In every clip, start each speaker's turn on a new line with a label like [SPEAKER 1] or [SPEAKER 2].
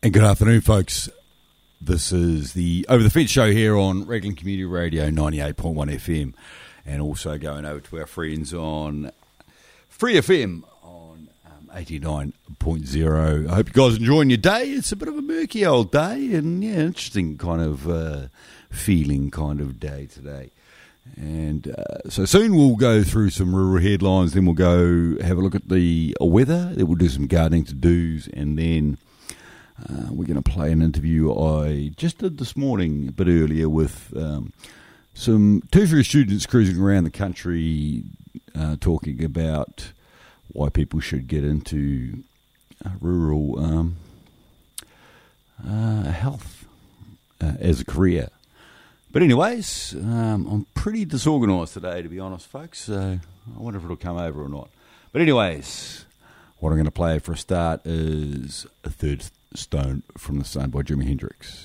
[SPEAKER 1] And good afternoon, folks. This is the Over the Fence show here on Raglan Community Radio 98.1 FM, and also going over to our friends on Free FM on 89.0. I hope you guys are enjoying your day. It's a bit of a murky old day, and yeah, interesting kind of feeling kind of day today. And so soon we'll go through some rural headlines, then we'll go have a look at the weather, then we'll do some gardening to-dos, and then we're going to play an interview I just did this morning, a bit earlier, with some tertiary students cruising around the country talking about why people should get into rural health as a career. But anyways, I'm pretty disorganised today, to be honest, folks, so I wonder if it'll come over or not. But anyways, what I'm going to play for a start is A Third Stone from the Sun by Jimi Hendrix.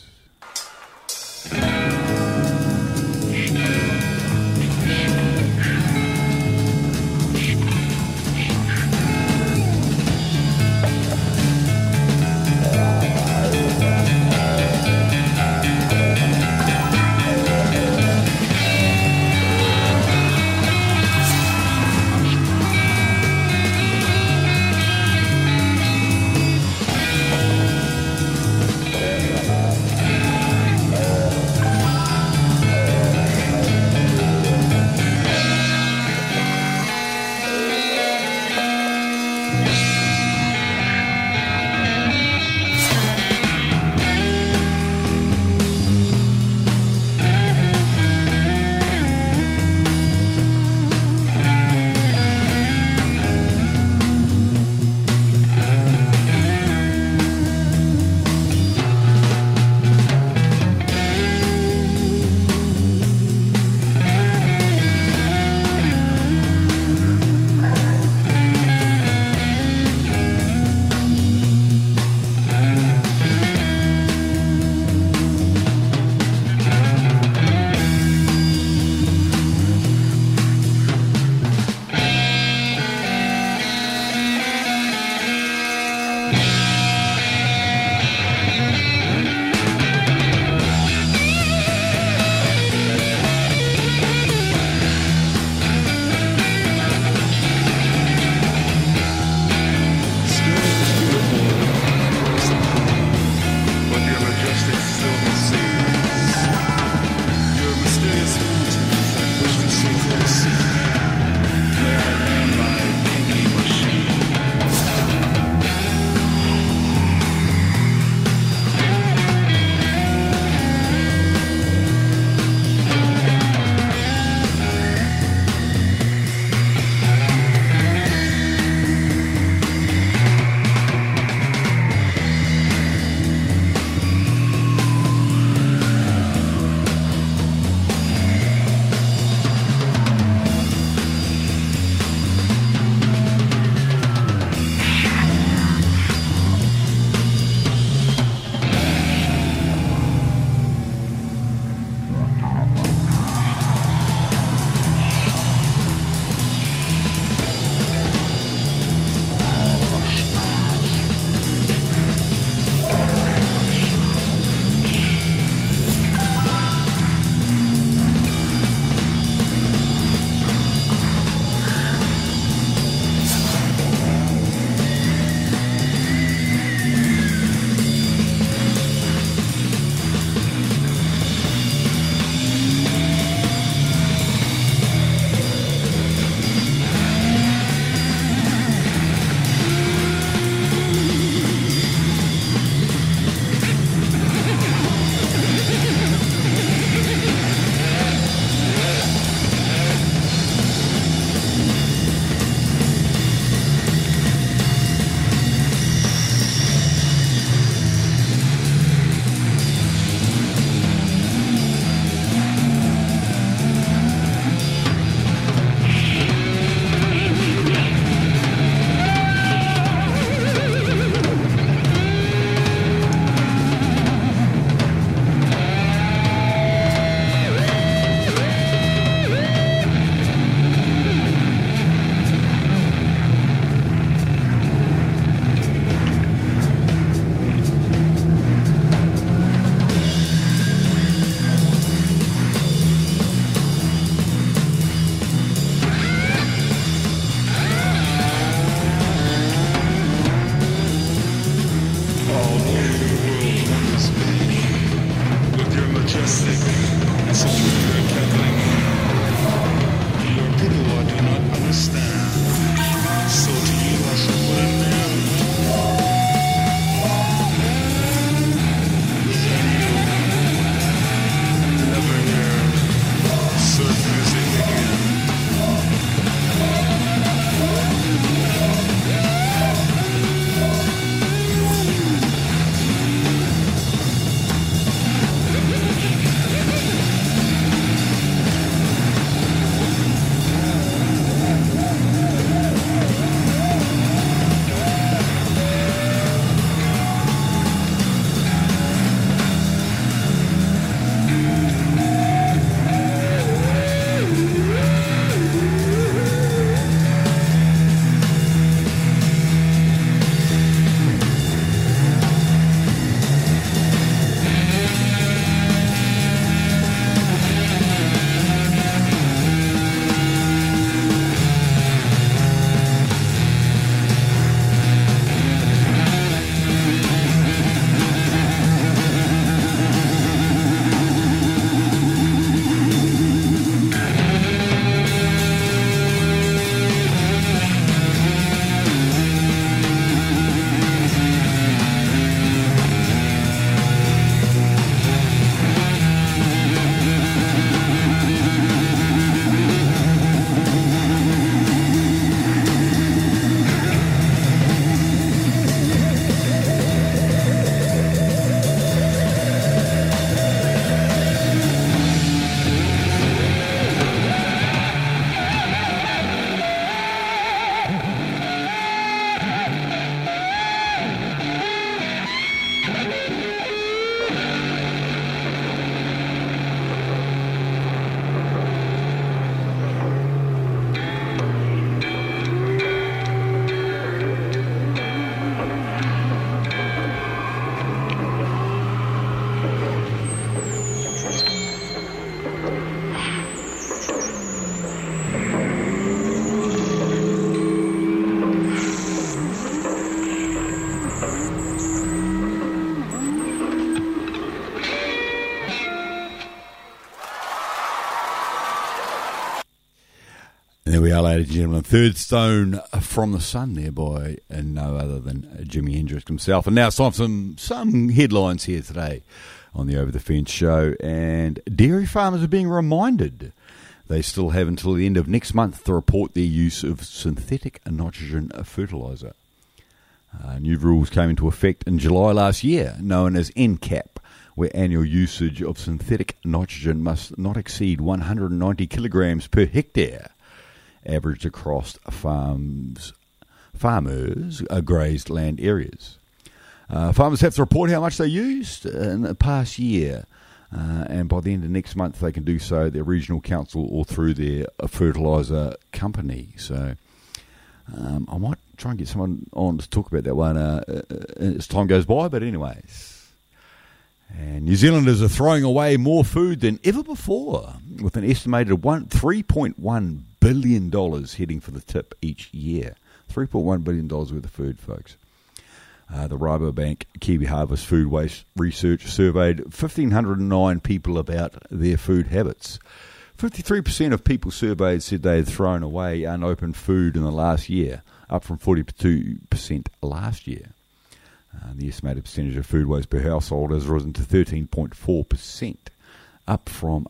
[SPEAKER 1] Yeah, ladies and gentlemen, Third Stone from the Sun there by no other than Jimi Hendrix himself. And now it's time for some headlines here today on the Over the Fence show. And dairy farmers are being reminded they still have until the end of next month to report their use of synthetic nitrogen fertiliser. New rules came into effect in July last year, known as NCAP, where annual usage of synthetic nitrogen must not exceed 190 kilograms per hectare, averaged across farmers' grazed land areas. Farmers have to report how much they used in the past year, and by the end of next month they can do so at their regional council or through their fertiliser company. So I might try and get someone on to talk about that one as time goes by, but anyways. And New Zealanders are throwing away more food than ever before, with an estimated $3.1 billion heading for the tip each year. $3.1 billion worth of food, folks. The Rabobank Kiwi Harvest Food Waste Research surveyed 1,509 people about their food habits. 53% of people surveyed said they had thrown away unopened food in the last year, up from 42% last year. The estimated percentage of food waste per household has risen to 13.4%, up from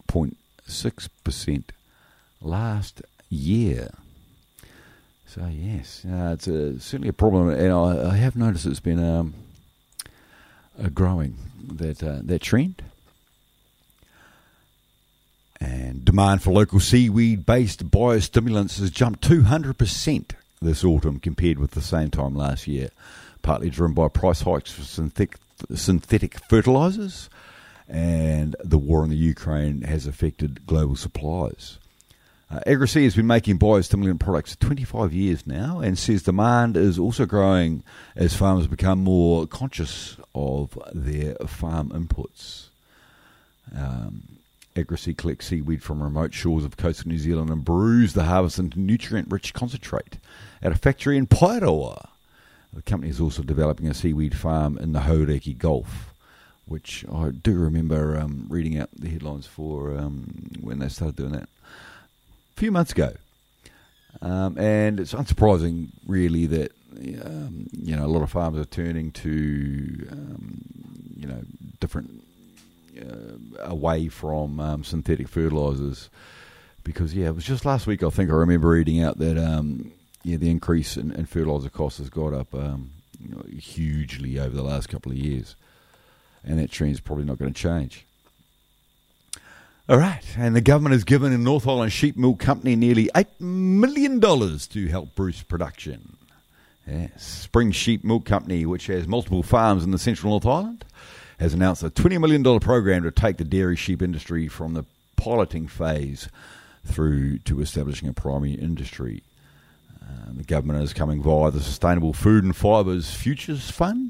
[SPEAKER 1] 8.6% last year. So yes, it's certainly a problem, and I have noticed it's been growing, that trend. And demand for local seaweed-based biostimulants has jumped 200% this autumn compared with the same time last year, partly driven by price hikes for synthetic fertilisers, and the war in the Ukraine has affected global supplies. Agrosea has been making biostimulant products for 25 years now, and says demand is also growing as farmers become more conscious of their farm inputs. Agrosea collects seaweed from remote shores of coastal New Zealand and brews the harvest into nutrient-rich concentrate at a factory in Paeroa. The company is also developing a seaweed farm in the Hauraki Gulf, which I do remember reading out the headlines for when they started doing that a few months ago. And it's unsurprising, really, that a lot of farmers are turning to different away from synthetic fertilisers, because it was just last week I think I remember reading out that the increase in fertiliser costs has got up hugely over the last couple of years, and that trend's probably not going to change. All right, and the government has given the North Island Sheep Milk Company nearly $8 million to help boost production. Yes. Spring Sheep Milk Company, which has multiple farms in the central North Island, has announced a $20 million program to take the dairy sheep industry from the piloting phase through to establishing a primary industry. The government is coming via the Sustainable Food and Fibres Futures Fund.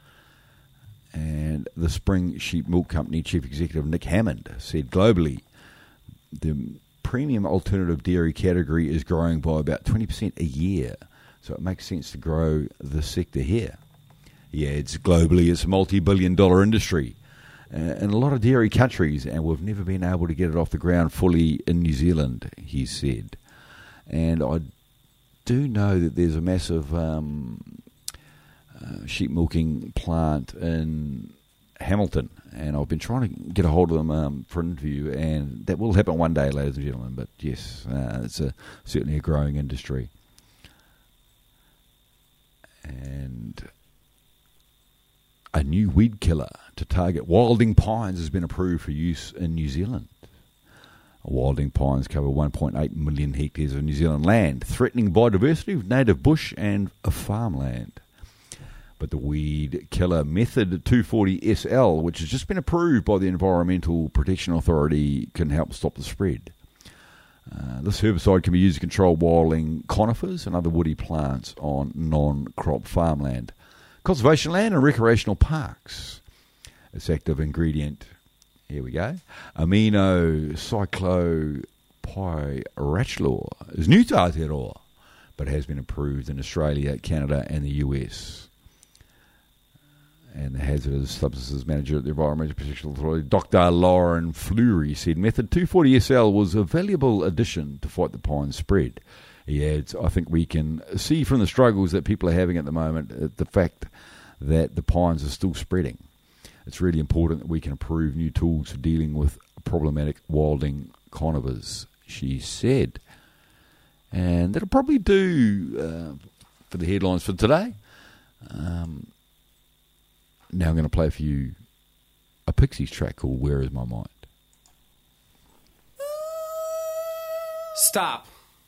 [SPEAKER 1] And the Spring Sheep Milk Company Chief Executive Nick Hammond said globally the premium alternative dairy category is growing by about 20% a year. So it makes sense to grow the sector here. He adds, globally it's a multi-billion-dollar industry in a lot of dairy countries, and we've never been able to get it off the ground fully in New Zealand, he said. And I do know that there's a massive sheep milking plant in Hamilton, and I've been trying to get a hold of them for an interview, and that will happen one day, ladies and gentlemen. But yes, it's certainly a growing industry. And a new weed killer to target wilding pines has been approved for use in New Zealand. Wilding pines cover 1.8 million hectares of New Zealand land, threatening biodiversity of native bush and farmland. But the weed killer method 240SL, which has just been approved by the Environmental Protection Authority, can help stop the spread. This herbicide can be used to control wilding conifers and other woody plants on non-crop farmland, conservation land and recreational parks. Its active ingredient, here we go, aminocyclopyrachlor, is new to Aotearoa, but has been approved in Australia, Canada and the US. And And the Hazardous Substances Manager at the Environmental Protection Authority, Dr. Lauren Fleury, said Method 240SL was a valuable addition to fight the pine spread. He adds, I think we can see from the struggles that people are having at the moment the fact that the pines are still spreading. It's really important that we can improve new tools for dealing with problematic wilding conifers, she said. And that'll probably do for the headlines for today. Now I'm going to play for you a Pixies track called Where Is My Mind?
[SPEAKER 2] Stop.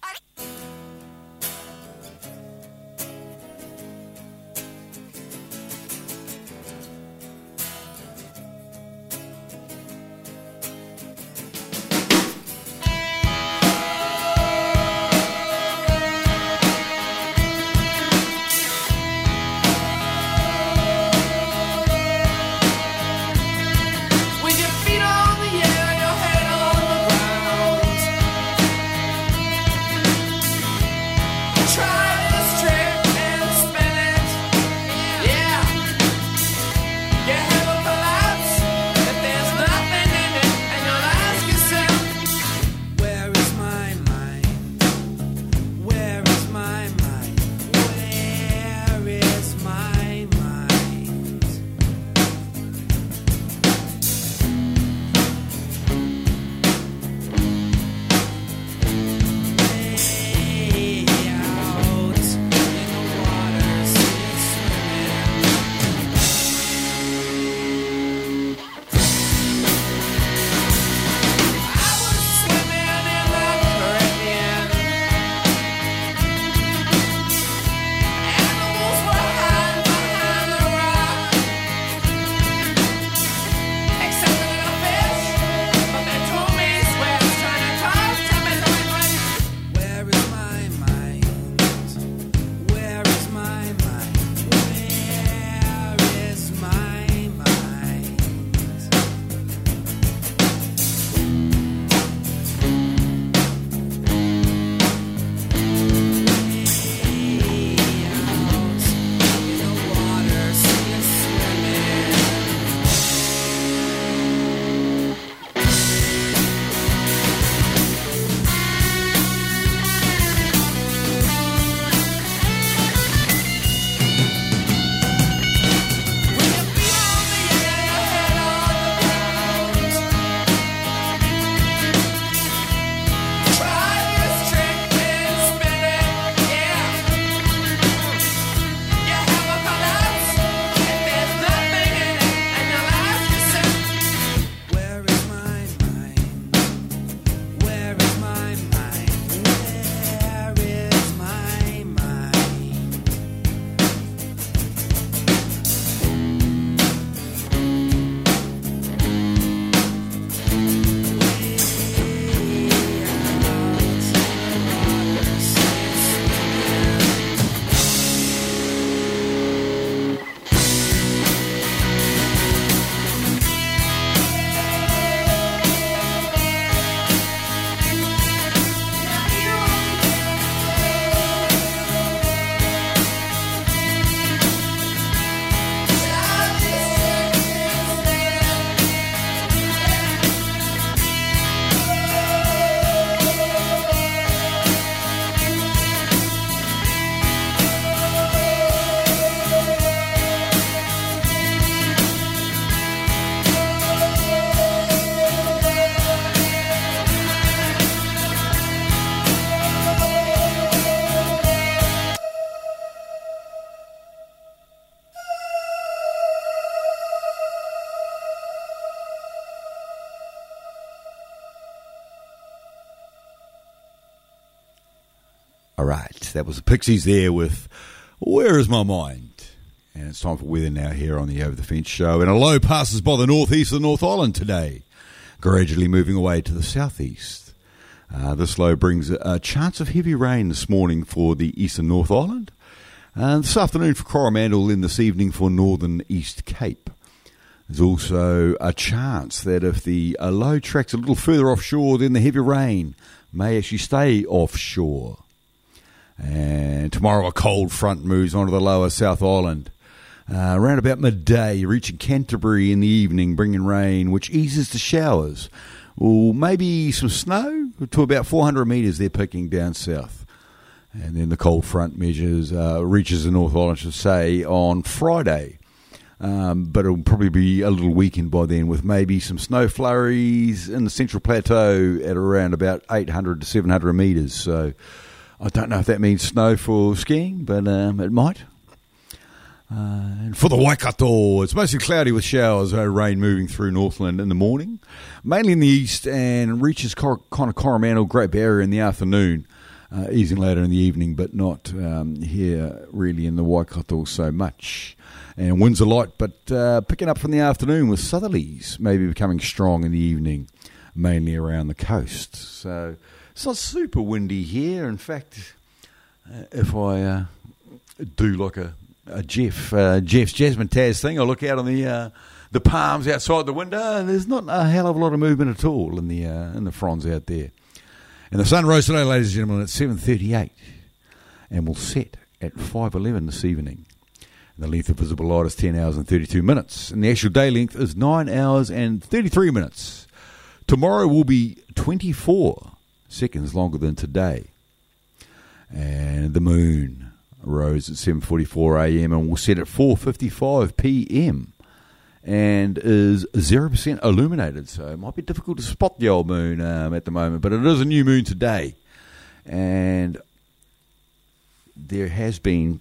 [SPEAKER 1] All right, that was the Pixies there with Where Is My Mind? And it's time for weather now here on the Over the Fence show. And a low passes by the northeast of North Island today, gradually moving away to the southeast. This low brings a chance of heavy rain this morning for the eastern North Island. And this afternoon for Coromandel, then this evening for northern East Cape. There's also a chance that if the low tracks a little further offshore, then the heavy rain may actually stay offshore. And tomorrow a cold front moves onto the lower South Island. Around about midday, reaching Canterbury in the evening, bringing rain, which eases to showers. Or maybe some snow to about 400 metres they're picking down south. And then the cold front reaches the North Island, I should say, on Friday. But it'll probably be a little weakened by then with maybe some snow flurries in the Central Plateau at around about 800 to 700 metres. So I don't know if that means snow for skiing, but it might. And for the Waikato, it's mostly cloudy with showers, rain moving through Northland in the morning, mainly in the east, and reaches kind of Coromandel, Great Barrier in the afternoon, easing later in the evening, but not here really in the Waikato so much. And winds are light, but picking up from the afternoon with southerlies, maybe becoming strong in the evening, mainly around the coast. So it's not super windy here. In fact, if I do like a Jeff's Jasmine Taz thing, I look out on the palms outside the window, and there's not a hell of a lot of movement at all in the fronds out there. And the sun rose today, ladies and gentlemen, at 7:38, and will set at 5:11 this evening. And the length of visible light is 10 hours and 32 minutes, and the actual day length is 9 hours and 33 minutes. Tomorrow will be 24 seconds longer than today. And the moon rose at 7:44 a.m. and will set at 4:55 p.m. and is 0% illuminated. So it might be difficult to spot the old moon at the moment, but it is a new moon today. And there has been,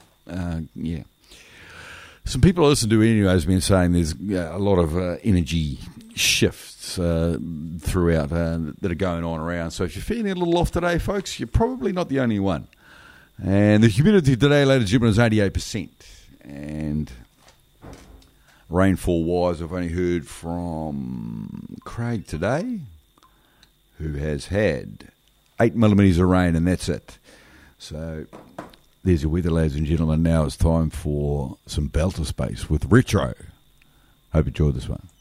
[SPEAKER 1] some people I listen to anyway has been saying there's a lot of energy shifts throughout that are going on around. So if you're feeling a little off today, folks, you're probably not the only one. And the humidity today, ladies and gentlemen, is 88%. And rainfall-wise, I've only heard from Craig today, who has had 8 millimetres of rain, and that's it. So there's your weather, ladies and gentlemen. Now it's time for some belter space with Retro. Hope you enjoyed this one.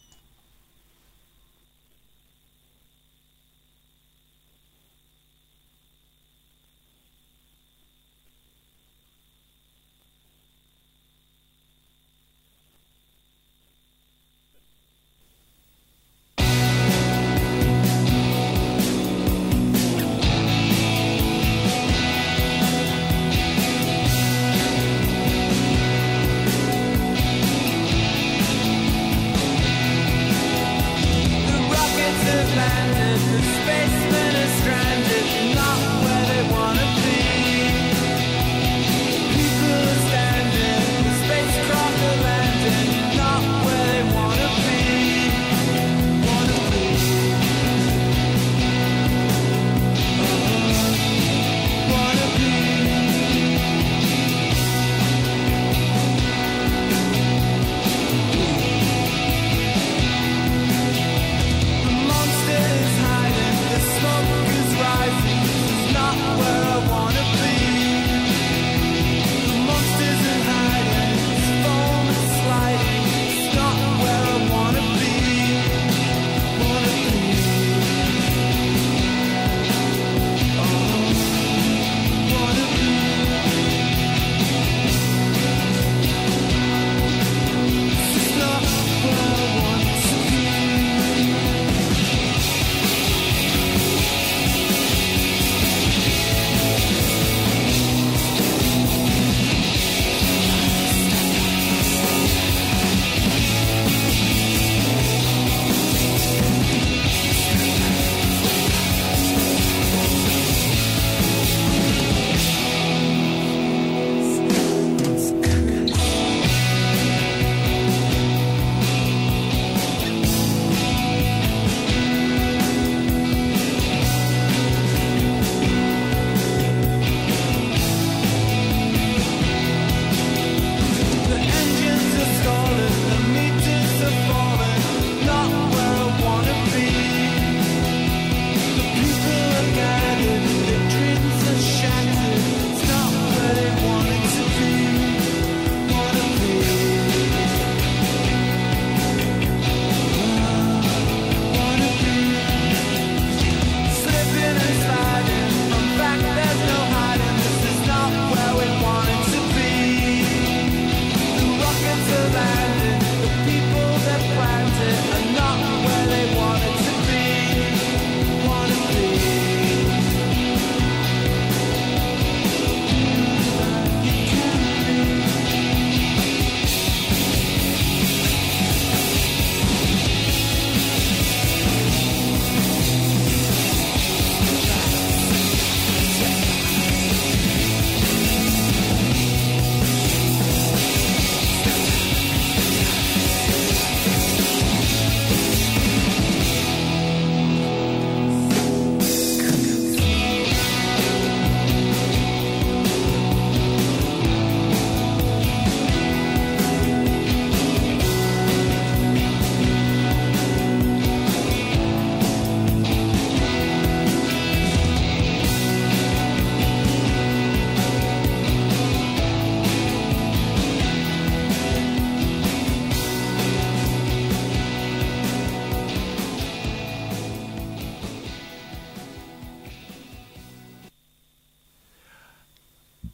[SPEAKER 2] Smoke is rising, this is not where I want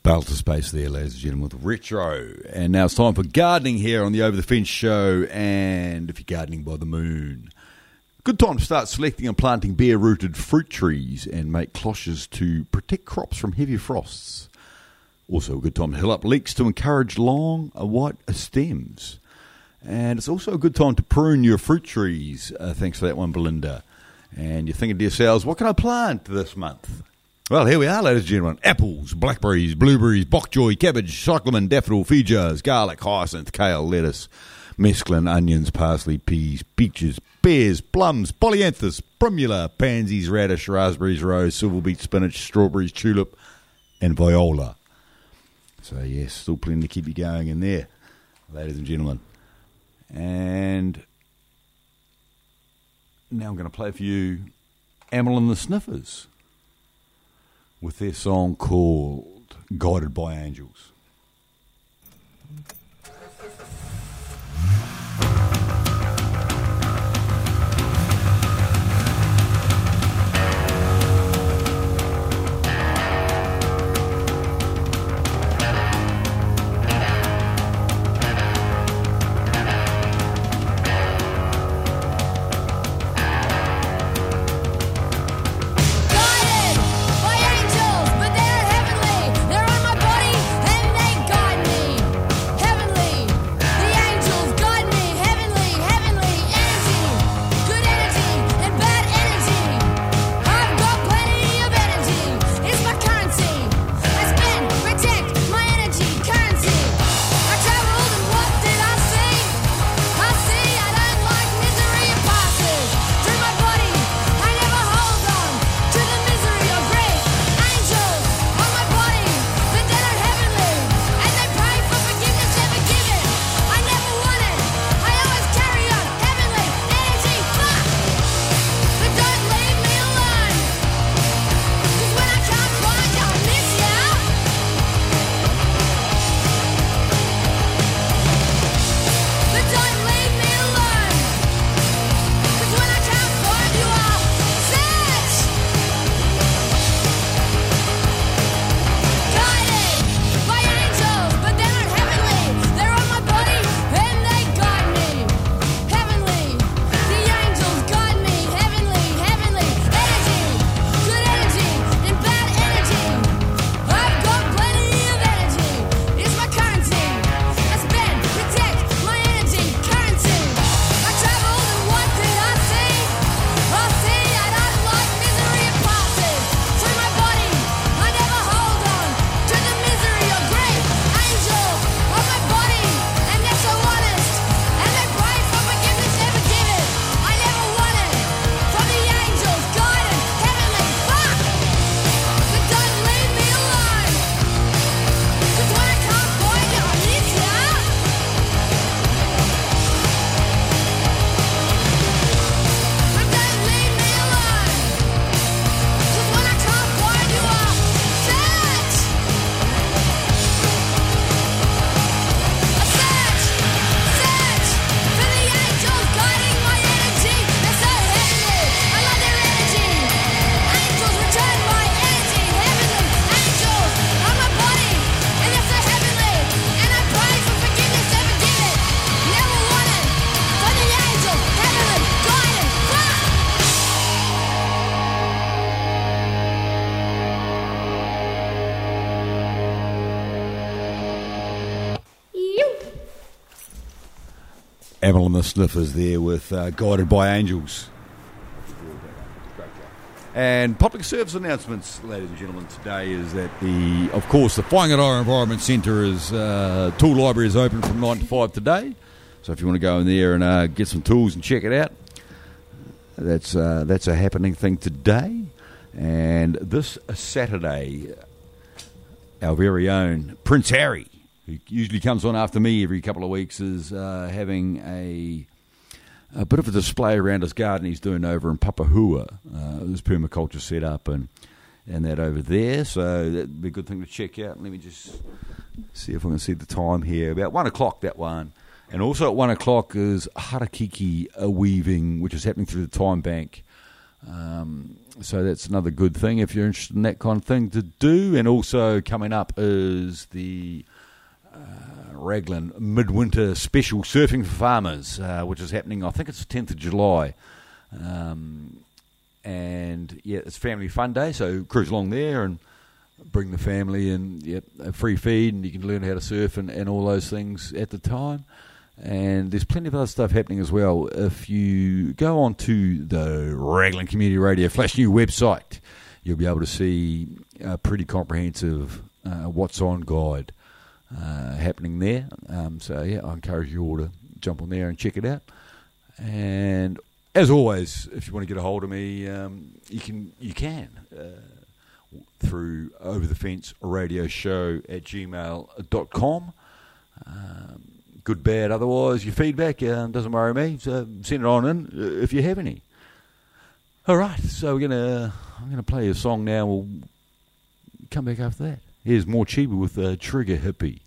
[SPEAKER 1] Belter space there, ladies and gentlemen, with Retro. And now it's time for gardening here on the Over the Fence show. And if you're gardening by the moon, good time to start selecting and planting bare-rooted fruit trees and make cloches to protect crops from heavy frosts. Also a good time to hill up leeks to encourage long, white stems. And it's also a good time to prune your fruit trees. Thanks for that one, Belinda. And you're thinking to yourselves, what can I plant this month? Well, here we are, ladies and gentlemen. Apples, blackberries, blueberries, bok choy, cabbage, cyclamen, daffodil, feijoas, garlic, hyacinth, kale, lettuce, mesclun, onions, parsley, peas, peaches, pears, plums, polyanthus, primula, pansies, radish, raspberries, rose, silver beet, spinach, strawberries, tulip, and viola. So, yes, still plenty to keep you going in there, ladies and gentlemen. And now I'm going to play for you Amyl and the Sniffers with their song called Guided by Angels. Amyl and the Sniffers there with Guided by Angels. And public service announcements, ladies and gentlemen, today is that the Whangaroa Environment Centre tool library is open from 9 to 5 today. So if you want to go in there and get some tools and check it out, that's a happening thing today. And this Saturday, our very own Prince Harry, who usually comes on after me every couple of weeks, is having a bit of a display around his garden he's doing over in Papahua. There's permaculture set up and that over there, so that'd be a good thing to check out. Let me just see if I can see the time here. About 1 o'clock, that one. And also at 1 o'clock is Harakiki weaving, which is happening through the Time Bank So that's another good thing if you're interested in that kind of thing to do. And also coming up is the Raglan Midwinter Special Surfing for Farmers, which is happening, I think it's the 10th of July. And yeah, it's family fun day, so cruise along there and bring the family, and a free feed, and you can learn how to surf and all those things at the time. And there's plenty of other stuff happening as well. If you go on to the Raglan Community Radio Flash New website, you'll be able to see a pretty comprehensive what's on guide happening there. So yeah, I encourage you all to jump on there and check it out. And as always, if you want to get a hold of me, you can through overthefenceradioshow@gmail.com. Good, bad, otherwise, your feedback doesn't worry me, so send it on in if you have any. All right, so I'm gonna play a song now. We'll come back after that. Here's more Chiba with Trigger Hippie.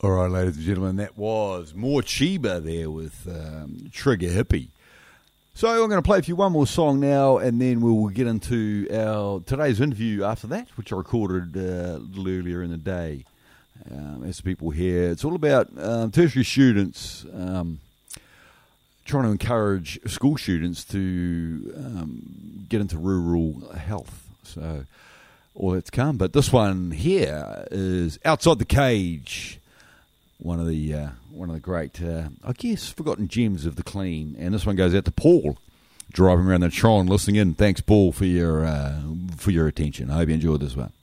[SPEAKER 1] All right, ladies and gentlemen, that was more Chiba there with Trigger Hippie. So I'm going to play for you one more song now, and then we'll get into our today's interview after that, which I recorded a little earlier in the day. As people hear, it's all about tertiary students trying to encourage school students to get into rural health. So all that's come. But this one here is Outside the Cage. One of the great, I guess, forgotten gems of the clean. And this one goes out to Paul, driving around the Tron, listening in. Thanks, Paul, for your attention. I hope you enjoyed this one.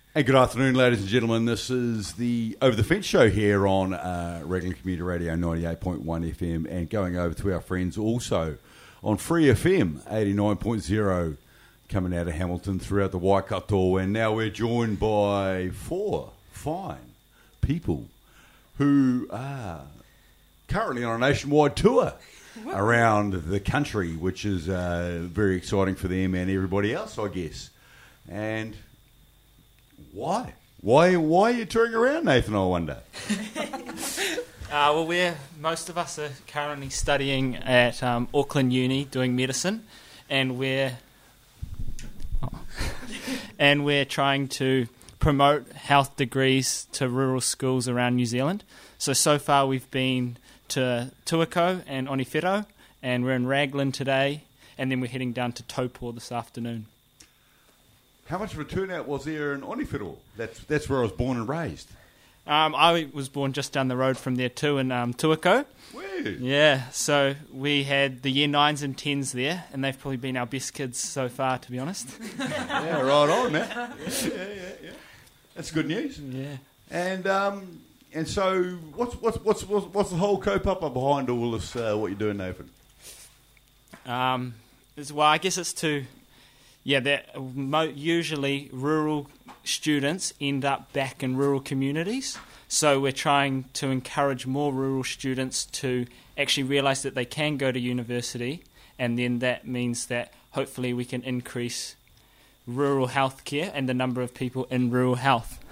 [SPEAKER 1] And good afternoon, ladies and gentlemen. This is the Over the Fence show here on Regular Community Radio 98.1 FM and going over to our friends also on Free FM 89.0 coming out of Hamilton throughout the Waikato. And now we're joined by 4 fine people who are currently on a nationwide tour around the country, which is very exciting for them and everybody else, I guess. And why? Why are you touring around, Nathan, I wonder?
[SPEAKER 2] Well, most of us are currently studying at Auckland Uni doing medicine, and we're trying to promote health degrees to rural schools around New Zealand. So far we've been to Tuako and Onewhiro, and we're in Raglan today, and then we're heading down to Taupō this afternoon.
[SPEAKER 1] How much of a turnout was there in Onewhiro? That's where I was born and raised.
[SPEAKER 2] I was born just down the road from there too, in Tuako.
[SPEAKER 1] Weird.
[SPEAKER 2] Yeah, so we had the year 9s and 10s there, and they've probably been our best kids so far, to be honest.
[SPEAKER 1] Yeah, right on, man. Yeah. That's good news.
[SPEAKER 2] Yeah.
[SPEAKER 1] And so what's the whole kaupapa behind all this? What you're doing, Nathan?
[SPEAKER 2] Well, I guess it's to. Yeah, usually rural students end up back in rural communities. So we're trying to encourage more rural students to actually realise that they can go to university, and then that means that hopefully we can increase rural healthcare and the number of people in rural health.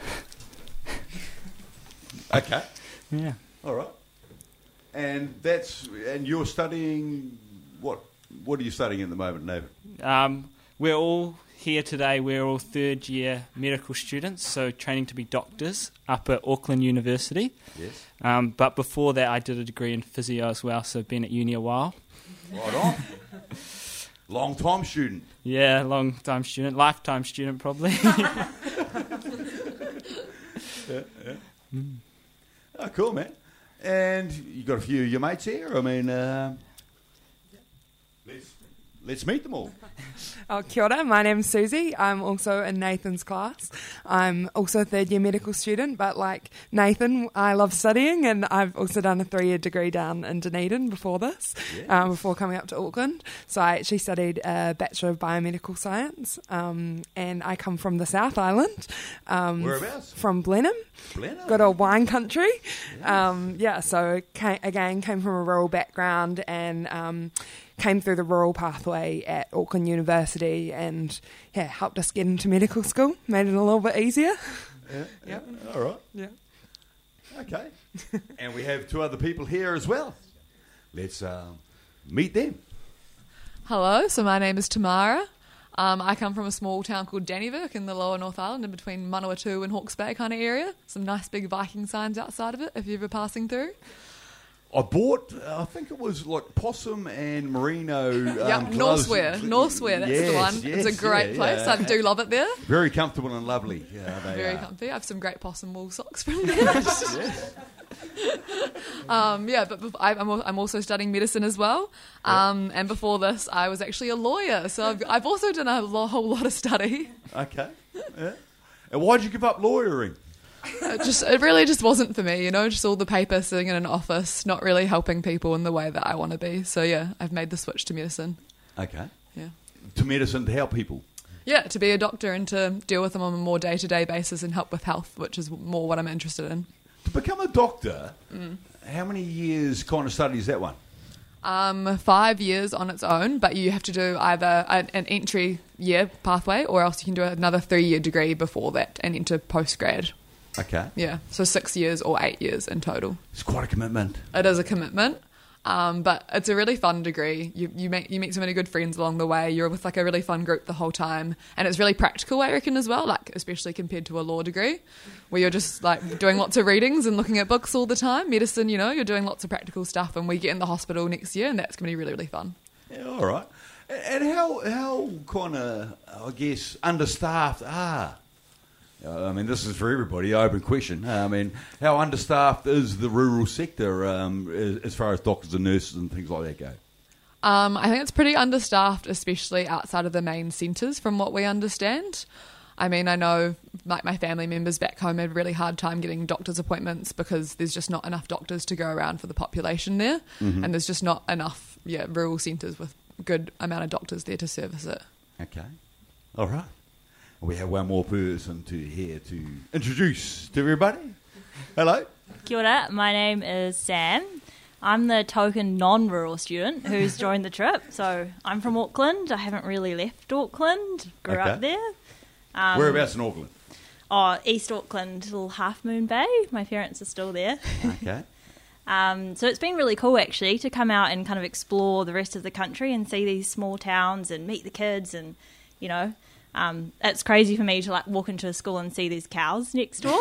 [SPEAKER 1] Okay.
[SPEAKER 2] Yeah.
[SPEAKER 1] All right. And you're studying what? What are you studying at the moment, Nathan?
[SPEAKER 2] We're all here today, we're all third year medical students, so training to be doctors up at Auckland University.
[SPEAKER 1] Yes.
[SPEAKER 2] But before that I did a degree in physio as well, so I've been at uni a while.
[SPEAKER 1] Right on. Long time student.
[SPEAKER 2] Yeah, long time student, lifetime student probably.
[SPEAKER 1] Yeah. Oh, cool, man. And you got a few of your mates here? I mean, let's meet them all.
[SPEAKER 3] Oh, kia ora, my name's Susie. I'm also in Nathan's class. I'm also a third year medical student, but like Nathan, I love studying, and I've also done a 3-year degree down in Dunedin before this, before coming up to Auckland. So I actually studied a Bachelor of Biomedical Science, and I come from the South Island.
[SPEAKER 1] Whereabouts?
[SPEAKER 3] From Blenheim. Good old wine country.
[SPEAKER 1] Yes.
[SPEAKER 3] So came from a rural background and came through the rural pathway at Auckland University and helped us get into medical school, made it a little bit easier.
[SPEAKER 1] Yeah. All right.
[SPEAKER 3] Yeah.
[SPEAKER 1] Okay. And we have 2 other people here as well. Let's meet them.
[SPEAKER 4] Hello, so my name is Tamara. I come from a small town called Dannevirke in the lower North Island, in between Manawatu and Hawke's Bay kind of area. Some nice big Viking signs outside of it if you're ever passing through.
[SPEAKER 1] I bought, I think it was like possum and merino.
[SPEAKER 4] Northwear, that's the one. It's a great place. I do love it there.
[SPEAKER 1] Very comfortable and lovely.
[SPEAKER 4] Very comfy. I have some great possum wool socks from there. Yes. But I'm also studying medicine as well. And before this, I was actually a lawyer. So I've also done a whole lot of study.
[SPEAKER 1] Okay. Yeah. And why did you give up lawyering?
[SPEAKER 4] It really just wasn't for me, just all the paper sitting in an office, not really helping people in the way that I want to be. So yeah, I've made the switch to medicine.
[SPEAKER 1] Okay.
[SPEAKER 4] Yeah.
[SPEAKER 1] To medicine to help people?
[SPEAKER 4] Yeah, to be a doctor and to deal with them on a more day-to-day basis and help with health, which is more what I'm interested in.
[SPEAKER 1] To become a doctor, how many years kind of study is that one?
[SPEAKER 4] 5 years on its own, but you have to do either an entry year pathway or else you can do another 3-year degree before that and enter postgrad.
[SPEAKER 1] Okay.
[SPEAKER 4] Yeah, so 6 years or 8 years in total.
[SPEAKER 1] It's quite a commitment.
[SPEAKER 4] It is a commitment, but it's a really fun degree. You meet so many good friends along the way. You're with like a really fun group the whole time, and it's really practical, I reckon, as well. Like especially compared to a law degree, where you're just like doing lots of readings and looking at books all the time. Medicine, you're doing lots of practical stuff, and we get in the hospital next year, and that's going to be really, really fun.
[SPEAKER 1] Yeah, all right. And how kind of, I guess, understaffed are? I mean, this is for everybody, open question. I mean, how understaffed is the rural sector as far as doctors and nurses and things like that go?
[SPEAKER 4] I think it's pretty understaffed, especially outside of the main centres, from what we understand. I mean, I know like my family members back home had a really hard time getting doctor's appointments because there's just not enough doctors to go around for the population there, and there's just not enough rural centres with a good amount of doctors there to service it.
[SPEAKER 1] Okay. All right. We have one more person here to introduce to everybody. Hello.
[SPEAKER 5] Kia ora, my name is Sam. I'm the token non-rural student who's joined the trip. So I'm from Auckland. I haven't really left Auckland. Grew up there.
[SPEAKER 1] Whereabouts in Auckland?
[SPEAKER 5] East Auckland, little Half Moon Bay. My parents are still there.
[SPEAKER 1] Okay.
[SPEAKER 5] So it's been really cool, actually, to come out and kind of explore the rest of the country and see these small towns and meet the kids and, you know, it's crazy for me to like walk into a school and see these cows next door.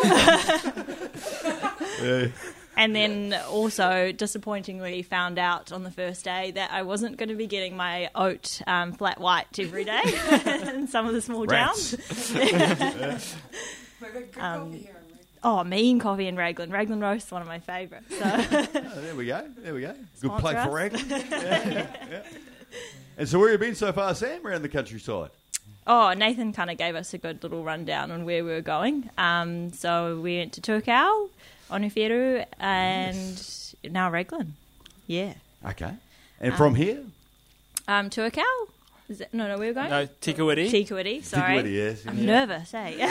[SPEAKER 1] Yeah.
[SPEAKER 5] And then also disappointingly found out on the first day that I wasn't going to be getting my oat flat white every day in some of the small towns. Mean coffee in Raglan. Raglan Roast is one of my favourites. So.
[SPEAKER 1] There we go. Good
[SPEAKER 5] Sponsor
[SPEAKER 1] plug for
[SPEAKER 5] us.
[SPEAKER 1] Raglan. Yeah. And so where have you been so far, Sam, around the countryside?
[SPEAKER 5] Nathan kind of gave us a good little rundown on where we were going. So we went to Turkau, Onuwheru, and now Raglan. Yeah.
[SPEAKER 1] Okay. And from here?
[SPEAKER 5] Turkau? Is it, no, where were we going?
[SPEAKER 2] No, Tikawiti.
[SPEAKER 5] Tikawiti, sorry.
[SPEAKER 1] Tikawiti, yes.
[SPEAKER 5] I'm nervous, eh?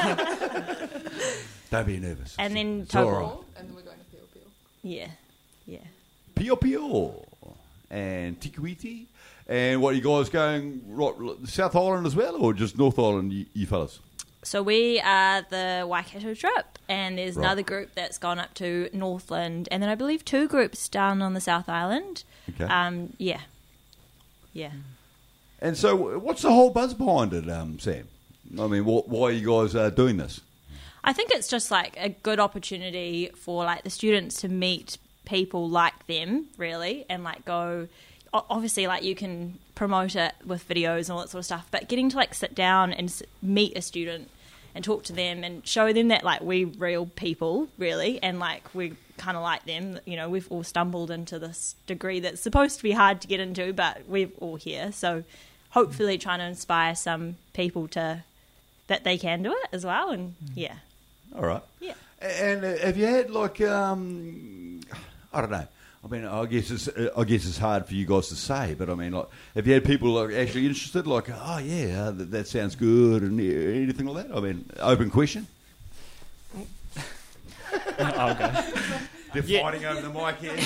[SPEAKER 1] Don't be nervous.
[SPEAKER 5] And then
[SPEAKER 1] It's all
[SPEAKER 5] Taupo.
[SPEAKER 1] right.
[SPEAKER 4] And then we're going to Pio Pio.
[SPEAKER 5] Yeah.
[SPEAKER 1] Pio Pio and Tikawiti. And what, you guys going right, South Island as well, or just North Island, you fellas?
[SPEAKER 5] So we are the Waikato trip, and there's
[SPEAKER 1] Right.
[SPEAKER 5] another group that's gone up to Northland, and then I believe 2 groups down on the South Island.
[SPEAKER 1] Okay.
[SPEAKER 5] Yeah.
[SPEAKER 1] And so what's the whole buzz behind it, Sam? I mean, why are you guys doing this?
[SPEAKER 5] I think it's just like a good opportunity for like the students to meet people like them, really, and like go. Obviously, like you can promote it with videos and all that sort of stuff, but getting to like sit down and meet a student and talk to them and show them that like we're real people, really, and like we kind of like them. You know, we've all stumbled into this degree that's supposed to be hard to get into, but we're all here. So hopefully, trying to inspire some people to that they can do it as well, and yeah.
[SPEAKER 1] All right.
[SPEAKER 5] Yeah.
[SPEAKER 1] And have you had like I don't know. I mean, I guess it's hard for you guys to say, but I mean, like, have you had people like actually interested? Like, oh yeah, that sounds good, and anything like that. I mean, open question.
[SPEAKER 2] I'll go.
[SPEAKER 1] They're
[SPEAKER 2] Yeah.
[SPEAKER 1] fighting over the mic here.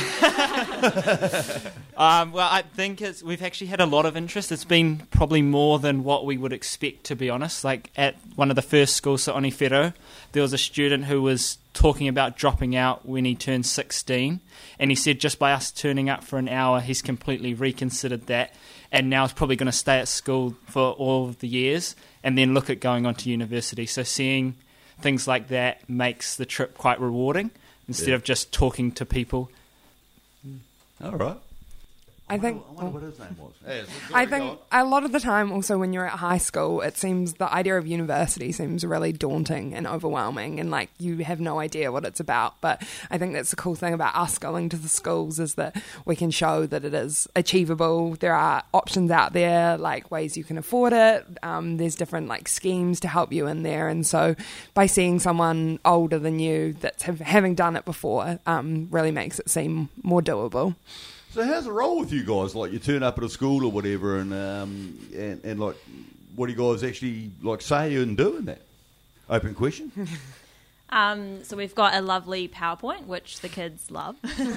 [SPEAKER 2] Well, I think we've actually had a lot of interest. It's been probably more than what we would expect, to be honest. Like at one of the first schools at Onuwheru, there was a student who was talking about dropping out when he turned 16, and he said just by us turning up for an hour, he's completely reconsidered that, and now he's probably going to stay at school for all of the years and then look at going on to university. So seeing things like that makes the trip quite rewarding instead of just talking to people.
[SPEAKER 1] All right.
[SPEAKER 3] I think.
[SPEAKER 1] I wonder what his name was. Yeah,
[SPEAKER 3] I think a lot of the time, also when you're at high school, it seems the idea of university seems really daunting and overwhelming, and like you have no idea what it's about. But I think that's the cool thing about us going to the schools is that we can show that it is achievable. There are options out there, like ways you can afford it. There's different like schemes to help you in there, and so by seeing someone older than you that's having done it before, really makes it seem more doable.
[SPEAKER 1] So how's it roll with you guys? Like you turn up at a school or whatever, and like, what do you guys actually like say and do in that? Open question.
[SPEAKER 5] So we've got a lovely PowerPoint, which the kids love.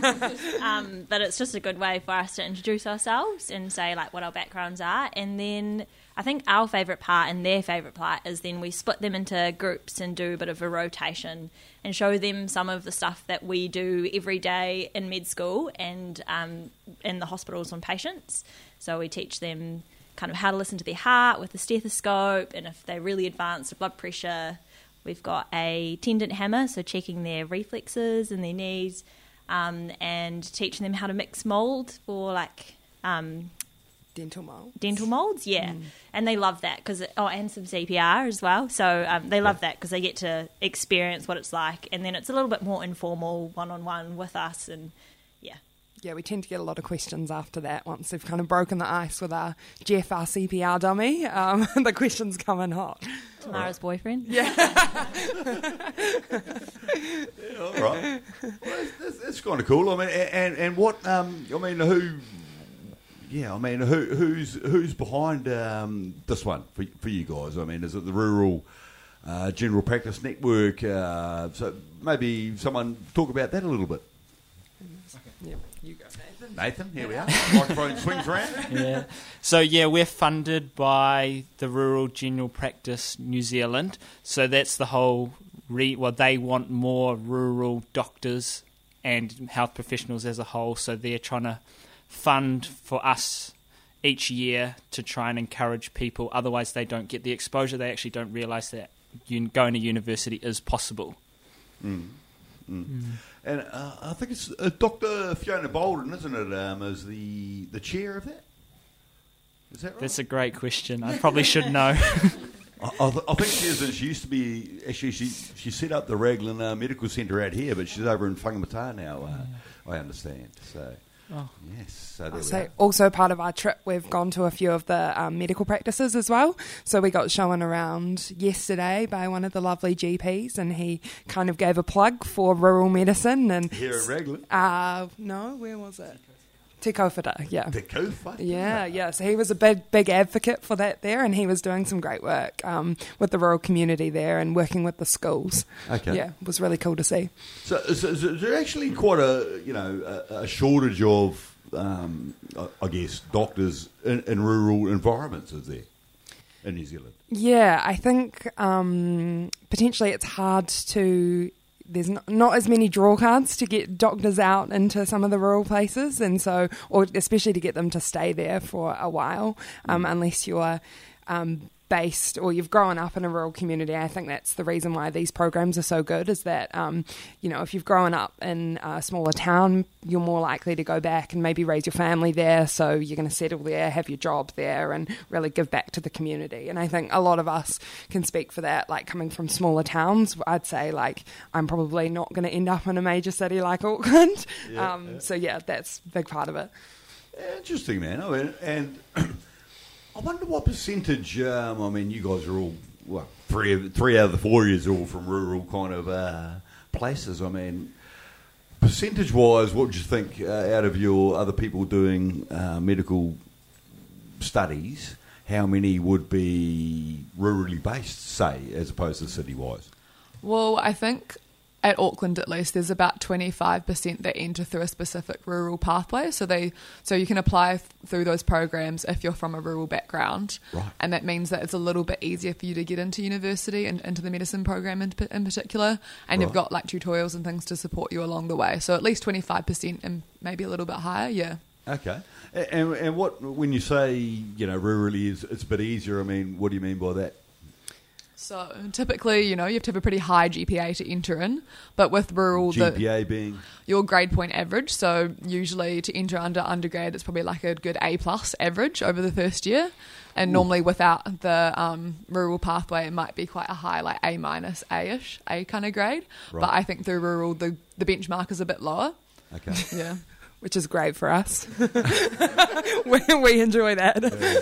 [SPEAKER 5] But it's just a good way for us to introduce ourselves and say like what our backgrounds are. And then I think our favourite part and their favourite part is then we split them into groups and do a bit of a rotation and show them some of the stuff that we do every day in med school and in the hospitals on patients. So we teach them kind of how to listen to their heart with the stethoscope, and if they're really advanced, the blood pressure. We've got a tendon hammer, so checking their reflexes and their knees, and teaching them how to mix mould for like
[SPEAKER 3] Dental mold.
[SPEAKER 5] dental moulds, yeah. And they love that because and some CPR as well. So they love that because they get to experience what it's like, and then it's a little bit more informal, one-on-one with us, and yeah.
[SPEAKER 3] Yeah, we tend to get a lot of questions after that. Once they've kind of broken the ice with our Jeff, our CPR dummy, the questions come in hot.
[SPEAKER 5] Tamara's boyfriend.
[SPEAKER 3] Yeah.
[SPEAKER 1] All right. Well, that's kind of cool. I mean, and what? I mean, who? Yeah, I mean, who's behind this one for you guys? I mean, is it the Rural General Practice Network? So maybe someone talk about that a little bit.
[SPEAKER 3] Yeah, you go, Nathan.
[SPEAKER 1] Nathan, here we are. Microphone swings around.
[SPEAKER 2] Yeah. So, we're funded by the Rural General Practice New Zealand. So that's the whole... they want more rural doctors and health professionals as a whole. So they're trying to fund for us each year to try and encourage people. Otherwise, they don't get the exposure. They actually don't realise that going to university is possible.
[SPEAKER 1] And I think it's Dr. Fiona Bolden, isn't it, as the chair of that? Is that right?
[SPEAKER 2] That's a great question. I probably should know.
[SPEAKER 1] I think she is, and she used to be, actually, she set up the Raglan Medical Centre out here, but she's over in Whangamata now, I understand. So, yes. So, there we are.
[SPEAKER 3] Also part of our trip, we've gone to a few of the medical practices as well. So we got shown around yesterday by one of the lovely GPs, and he kind of gave a plug for rural medicine. And
[SPEAKER 1] Here at Raglan?
[SPEAKER 3] No, where was it? Te Kowhata, yeah.
[SPEAKER 1] Te Kowhata?
[SPEAKER 3] Yeah. So he was a big advocate for that there, and he was doing some great work with the rural community there and working with the schools.
[SPEAKER 1] Okay.
[SPEAKER 3] Yeah, it was really cool to see.
[SPEAKER 1] So is there actually quite a shortage of, I guess, doctors in rural environments, is there, in New Zealand?
[SPEAKER 3] Yeah, I think potentially it's hard to... There's not as many draw cards to get doctors out into some of the rural places, and so, or especially to get them to stay there for a while, unless you're based or you've grown up in a rural community. I think that's the reason why these programs are so good, is that, if you've grown up in a smaller town, you're more likely to go back and maybe raise your family there, so you're going to settle there, have your job there, and really give back to the community. And I think a lot of us can speak for that, like coming from smaller towns. I'd say, like, I'm probably not going to end up in a major city like Auckland. So yeah, that's a big part of it.
[SPEAKER 1] Interesting, man. I mean, and I wonder what percentage. I mean, you guys are all three out of the 4 years are all from rural kind of places. I mean, percentage-wise, what would you think out of your other people doing medical studies? How many would be rurally based, say, as opposed to city-wise?
[SPEAKER 4] Well, I think at Auckland at least, there's about 25% that enter through a specific rural pathway. So you can apply through those programs if you're from a rural background.
[SPEAKER 1] Right.
[SPEAKER 4] And that means that it's a little bit easier for you to get into university and into the medicine program in particular. And you've got like tutorials and things to support you along the way. So at least 25% and maybe a little bit higher, yeah.
[SPEAKER 1] Okay. And what, when you say, rurally it's a bit easier, I mean, what do you mean by that?
[SPEAKER 4] So typically, you have to have a pretty high GPA to enter in, but with rural...
[SPEAKER 1] GPA being? Your
[SPEAKER 4] grade point average. So usually to enter undergrad, it's probably like a good A+ average over the first year. And normally without the rural pathway, it might be quite a high, like A-, A-ish, A kind of grade.
[SPEAKER 1] Right.
[SPEAKER 4] But I think through rural, the benchmark is a bit lower.
[SPEAKER 1] Okay.
[SPEAKER 4] Yeah.
[SPEAKER 3] Which is great for us. we enjoy that.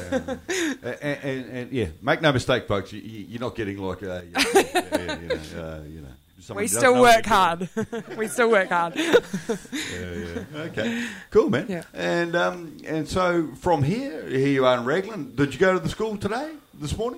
[SPEAKER 1] And yeah, make no mistake, folks. You're not getting like a.
[SPEAKER 3] We still work hard. We still work hard.
[SPEAKER 1] Okay. Cool, man.
[SPEAKER 3] Yeah.
[SPEAKER 1] And so from here you are in Raglan. Did you go to the school this morning?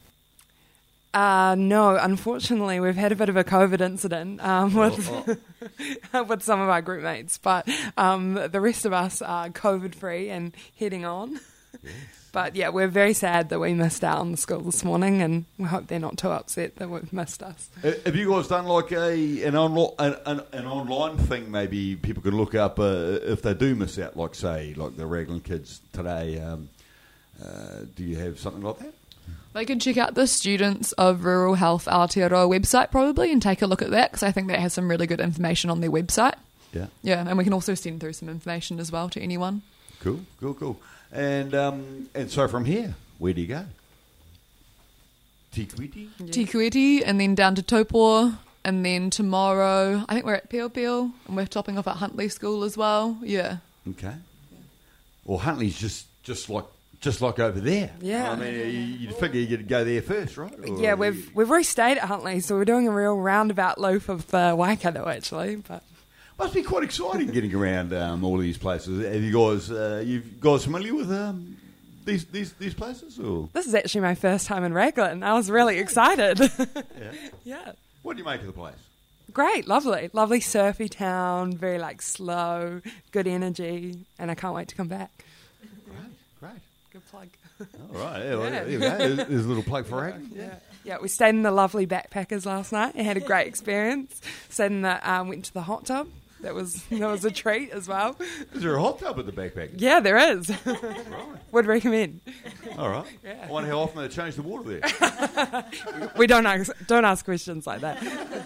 [SPEAKER 3] No, unfortunately, we've had a bit of a COVID incident with some of our group mates, but the rest of us are COVID-free and heading on.
[SPEAKER 1] Yes.
[SPEAKER 3] But yeah, we're very sad that we missed out on the school this morning, and we hope they're not too upset that we've missed us.
[SPEAKER 1] Have you guys done like an online thing? Maybe people can look up if they do miss out, like the Raglan kids today. Do you have something like that?
[SPEAKER 4] They can check out the Students of Rural Health Aotearoa website probably and take a look at that, because I think that has some really good information on their website.
[SPEAKER 1] Yeah.
[SPEAKER 4] Yeah, and we can also send through some information as well to anyone.
[SPEAKER 1] Cool. And so from here, where do you go? Te Kuiti?
[SPEAKER 4] Te Kuiti, and then down to Taupo, And then tomorrow, I think we're at Peel Peel, and we're topping off at Huntley School as well. Yeah.
[SPEAKER 1] Okay. Well, Huntley's just like over there.
[SPEAKER 3] Yeah.
[SPEAKER 1] I mean, you'd figure you'd go there first, right? Or
[SPEAKER 3] Yeah, we've restayed at Huntley, so we're doing a real roundabout loop of Waikato actually. But
[SPEAKER 1] Must be quite exciting getting around all these places. Have you guys familiar with these places? Or
[SPEAKER 3] this is actually my first time in Raglan. I was really excited. Yeah.
[SPEAKER 1] What do you make of the place?
[SPEAKER 3] Great, lovely surfy town, very slow, good energy, and I can't wait to come back.
[SPEAKER 1] Great.
[SPEAKER 3] Good plug.
[SPEAKER 1] All right, yeah, well,
[SPEAKER 3] Yeah.
[SPEAKER 1] there we go. There's a little plug for Raglan.
[SPEAKER 3] Yeah, we stayed in the lovely Backpackers last night and had a great experience. Stayed in the went to the hot tub. That was a treat as well.
[SPEAKER 1] Is there a hot tub at the backpack?
[SPEAKER 3] Yeah, there is.
[SPEAKER 1] Right.
[SPEAKER 3] Would recommend.
[SPEAKER 1] All right.
[SPEAKER 3] Yeah.
[SPEAKER 1] I wonder how often they change the water there.
[SPEAKER 3] We don't ask questions like that.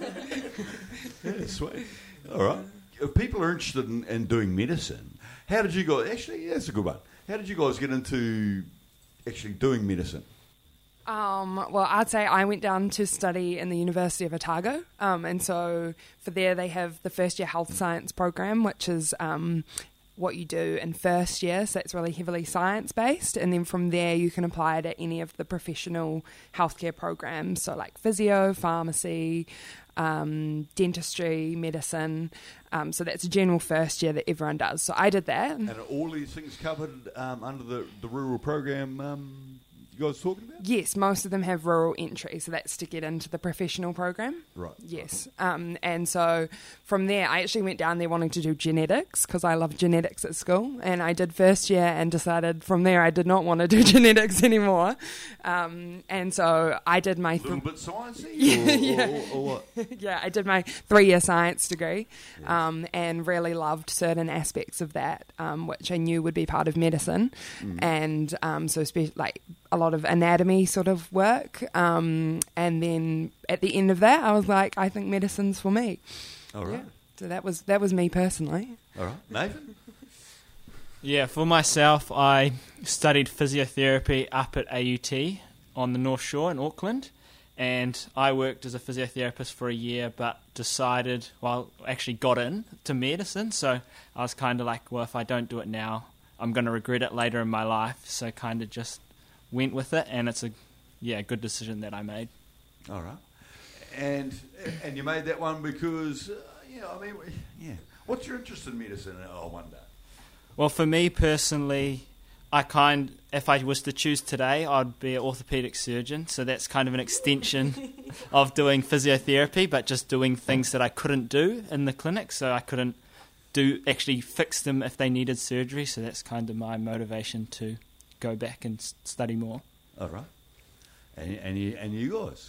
[SPEAKER 1] Yeah, sweet. All right. If people are interested in doing medicine, how did you guys... Actually, yeah, that's a good one. How did you guys get into actually doing medicine?
[SPEAKER 3] Well, I'd say I went down to study in the University of Otago, and so for there they have the first year health science program, which is what you do in first year, so that's really heavily science based, and then from there you can apply to any of the professional healthcare programs, so like physio, pharmacy, dentistry, medicine. So that's a general first year that everyone does. So I did that.
[SPEAKER 1] And are all these things covered under the rural program you guys talking about?
[SPEAKER 3] Yes, most of them have rural entry, so that's to get into the professional program.
[SPEAKER 1] Right.
[SPEAKER 3] Yes. And so from there, I actually went down there wanting to do genetics because I love genetics at school. And I did first year and decided from there I did not want to do genetics anymore. And so I did my...
[SPEAKER 1] A little bit sciencey? Or what?
[SPEAKER 3] Yeah, I did my 3-year science degree and really loved certain aspects of that, which I knew would be part of medicine. And so a lot of anatomy sort of work. And then at the end of that, I was like, I think medicine's for me.
[SPEAKER 1] All right.
[SPEAKER 3] Yeah. So that was me personally.
[SPEAKER 1] All right. Nathan?
[SPEAKER 2] Yeah, for myself, I studied physiotherapy up at AUT on the North Shore in Auckland, and I worked as a physiotherapist for a year, but actually got into medicine, so I was kind of like, well, if I don't do it now, I'm going to regret it later in my life, so kind of just went with it, and it's a good decision that I made.
[SPEAKER 1] All right. And you made that one because, what's your interest in medicine, I wonder?
[SPEAKER 2] Well, for me personally, if I was to choose today, I'd be an orthopaedic surgeon. So that's kind of an extension of doing physiotherapy, but just doing things that I couldn't do in the clinic. So I couldn't actually fix them if they needed surgery. So that's kind of my motivation to go back and study more.
[SPEAKER 1] All right. And you guys?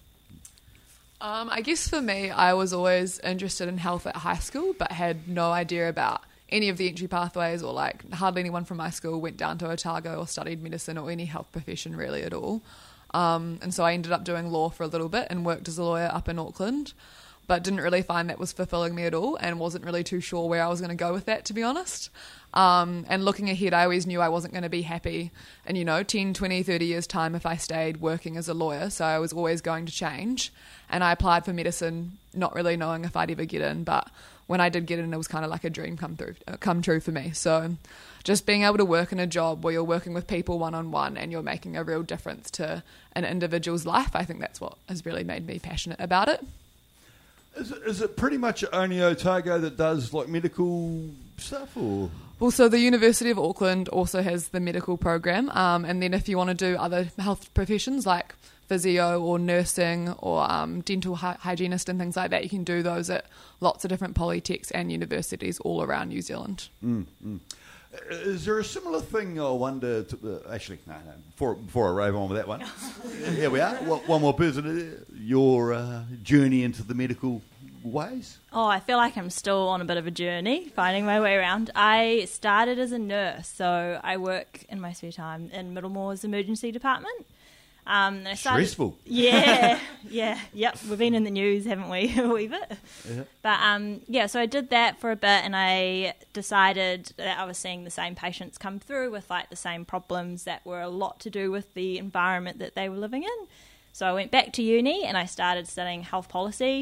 [SPEAKER 4] I guess for me, I was always interested in health at high school, but had no idea about any of the entry pathways, or hardly anyone from my school went down to Otago or studied medicine or any health profession really at all. And so I ended up doing law for a little bit and worked as a lawyer up in Auckland, but didn't really find that was fulfilling me at all and wasn't really too sure where I was going to go with that, to be honest. And looking ahead, I always knew I wasn't going to be happy in, 10, 20, 30 years' time if I stayed working as a lawyer, so I was always going to change. And I applied for medicine, not really knowing if I'd ever get in, but when I did get in, it was kind of like a dream come true for me. So just being able to work in a job where you're working with people one-on-one and you're making a real difference to an individual's life, I think that's what has really made me passionate about it.
[SPEAKER 1] Is it pretty much only Otago that does medical stuff, or?
[SPEAKER 4] Well, so the University of Auckland also has the medical program, and then if you want to do other health professions like physio or nursing or dental hygienist and things like that, you can do those at lots of different polytechs and universities all around New Zealand.
[SPEAKER 1] Is there a similar thing, I wonder, actually, no, before I rave on with that one, here we are, one more person, your journey into the medical ways?
[SPEAKER 5] Oh, I feel like I'm still on a bit of a journey, finding my way around. I started as a nurse, so I work in my spare time in Middlemore's emergency department. And I started,
[SPEAKER 1] stressful.
[SPEAKER 5] Yeah, yep. We've been in the news, haven't we, a wee bit?
[SPEAKER 1] Yeah.
[SPEAKER 5] But so I did that for a bit, and I decided that I was seeing the same patients come through with the same problems that were a lot to do with the environment that they were living in. So I went back to uni and I started studying health policy,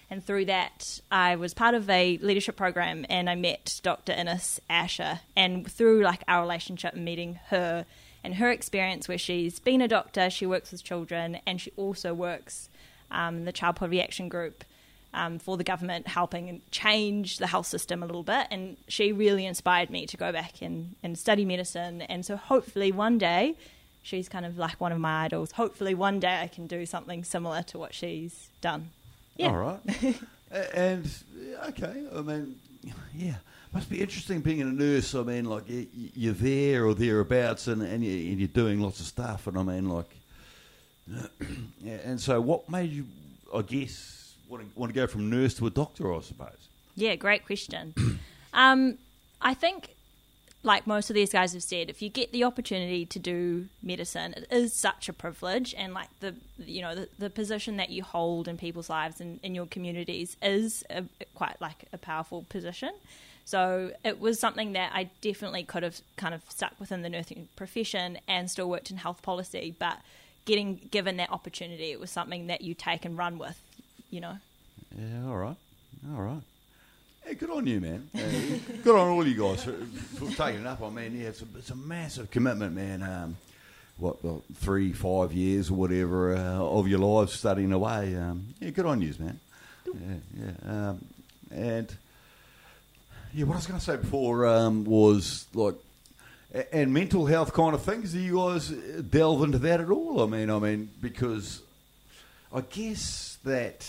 [SPEAKER 5] And through that, I was part of a leadership program, and I met Dr. Ines Asher. And through like our relationship and meeting her and her experience, where she's been a doctor, she works with children, and she also works the Child Poverty Action Group for the government, helping change the health system a little bit. And she really inspired me to go back and study medicine. And so hopefully one day, she's kind of like one of my idols. Hopefully one day I can do something similar to what she's done. Yeah.
[SPEAKER 1] All right. And, okay, I mean, yeah, must be interesting being a nurse. I mean, like, you're there or thereabouts and you're doing lots of stuff. And I mean, like, yeah, and so what made you, I guess, want to go from nurse to a doctor, I suppose?
[SPEAKER 5] Yeah, great question. I think, like most of these guys have said, if you get the opportunity to do medicine, it is such a privilege, and like the position that you hold in people's lives and in your communities is quite like a powerful position. So it was something that I definitely could have kind of stuck within the nursing profession and still worked in health policy, but getting given that opportunity, it was something that you take and run with, you know.
[SPEAKER 1] Yeah, all right. Yeah, good on you, man. Good on all you guys for taking it up. I mean, yeah, it's a massive commitment, man. 3-5 years or whatever of your lives studying away. Yeah, good on you, man. Yeah. And yeah, what I was going to say before was like, and mental health kind of things. Do you guys delve into that at all? I mean, because I guess that.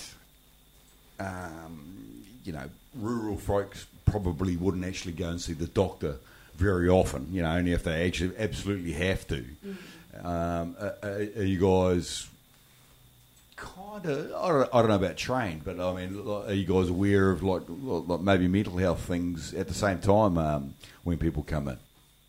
[SPEAKER 1] Rural folks probably wouldn't actually go and see the doctor very often, only if they actually absolutely have to. Are you guys kind of, I don't know about trained, but I mean, are you guys aware of like maybe mental health things at the same time when people come in?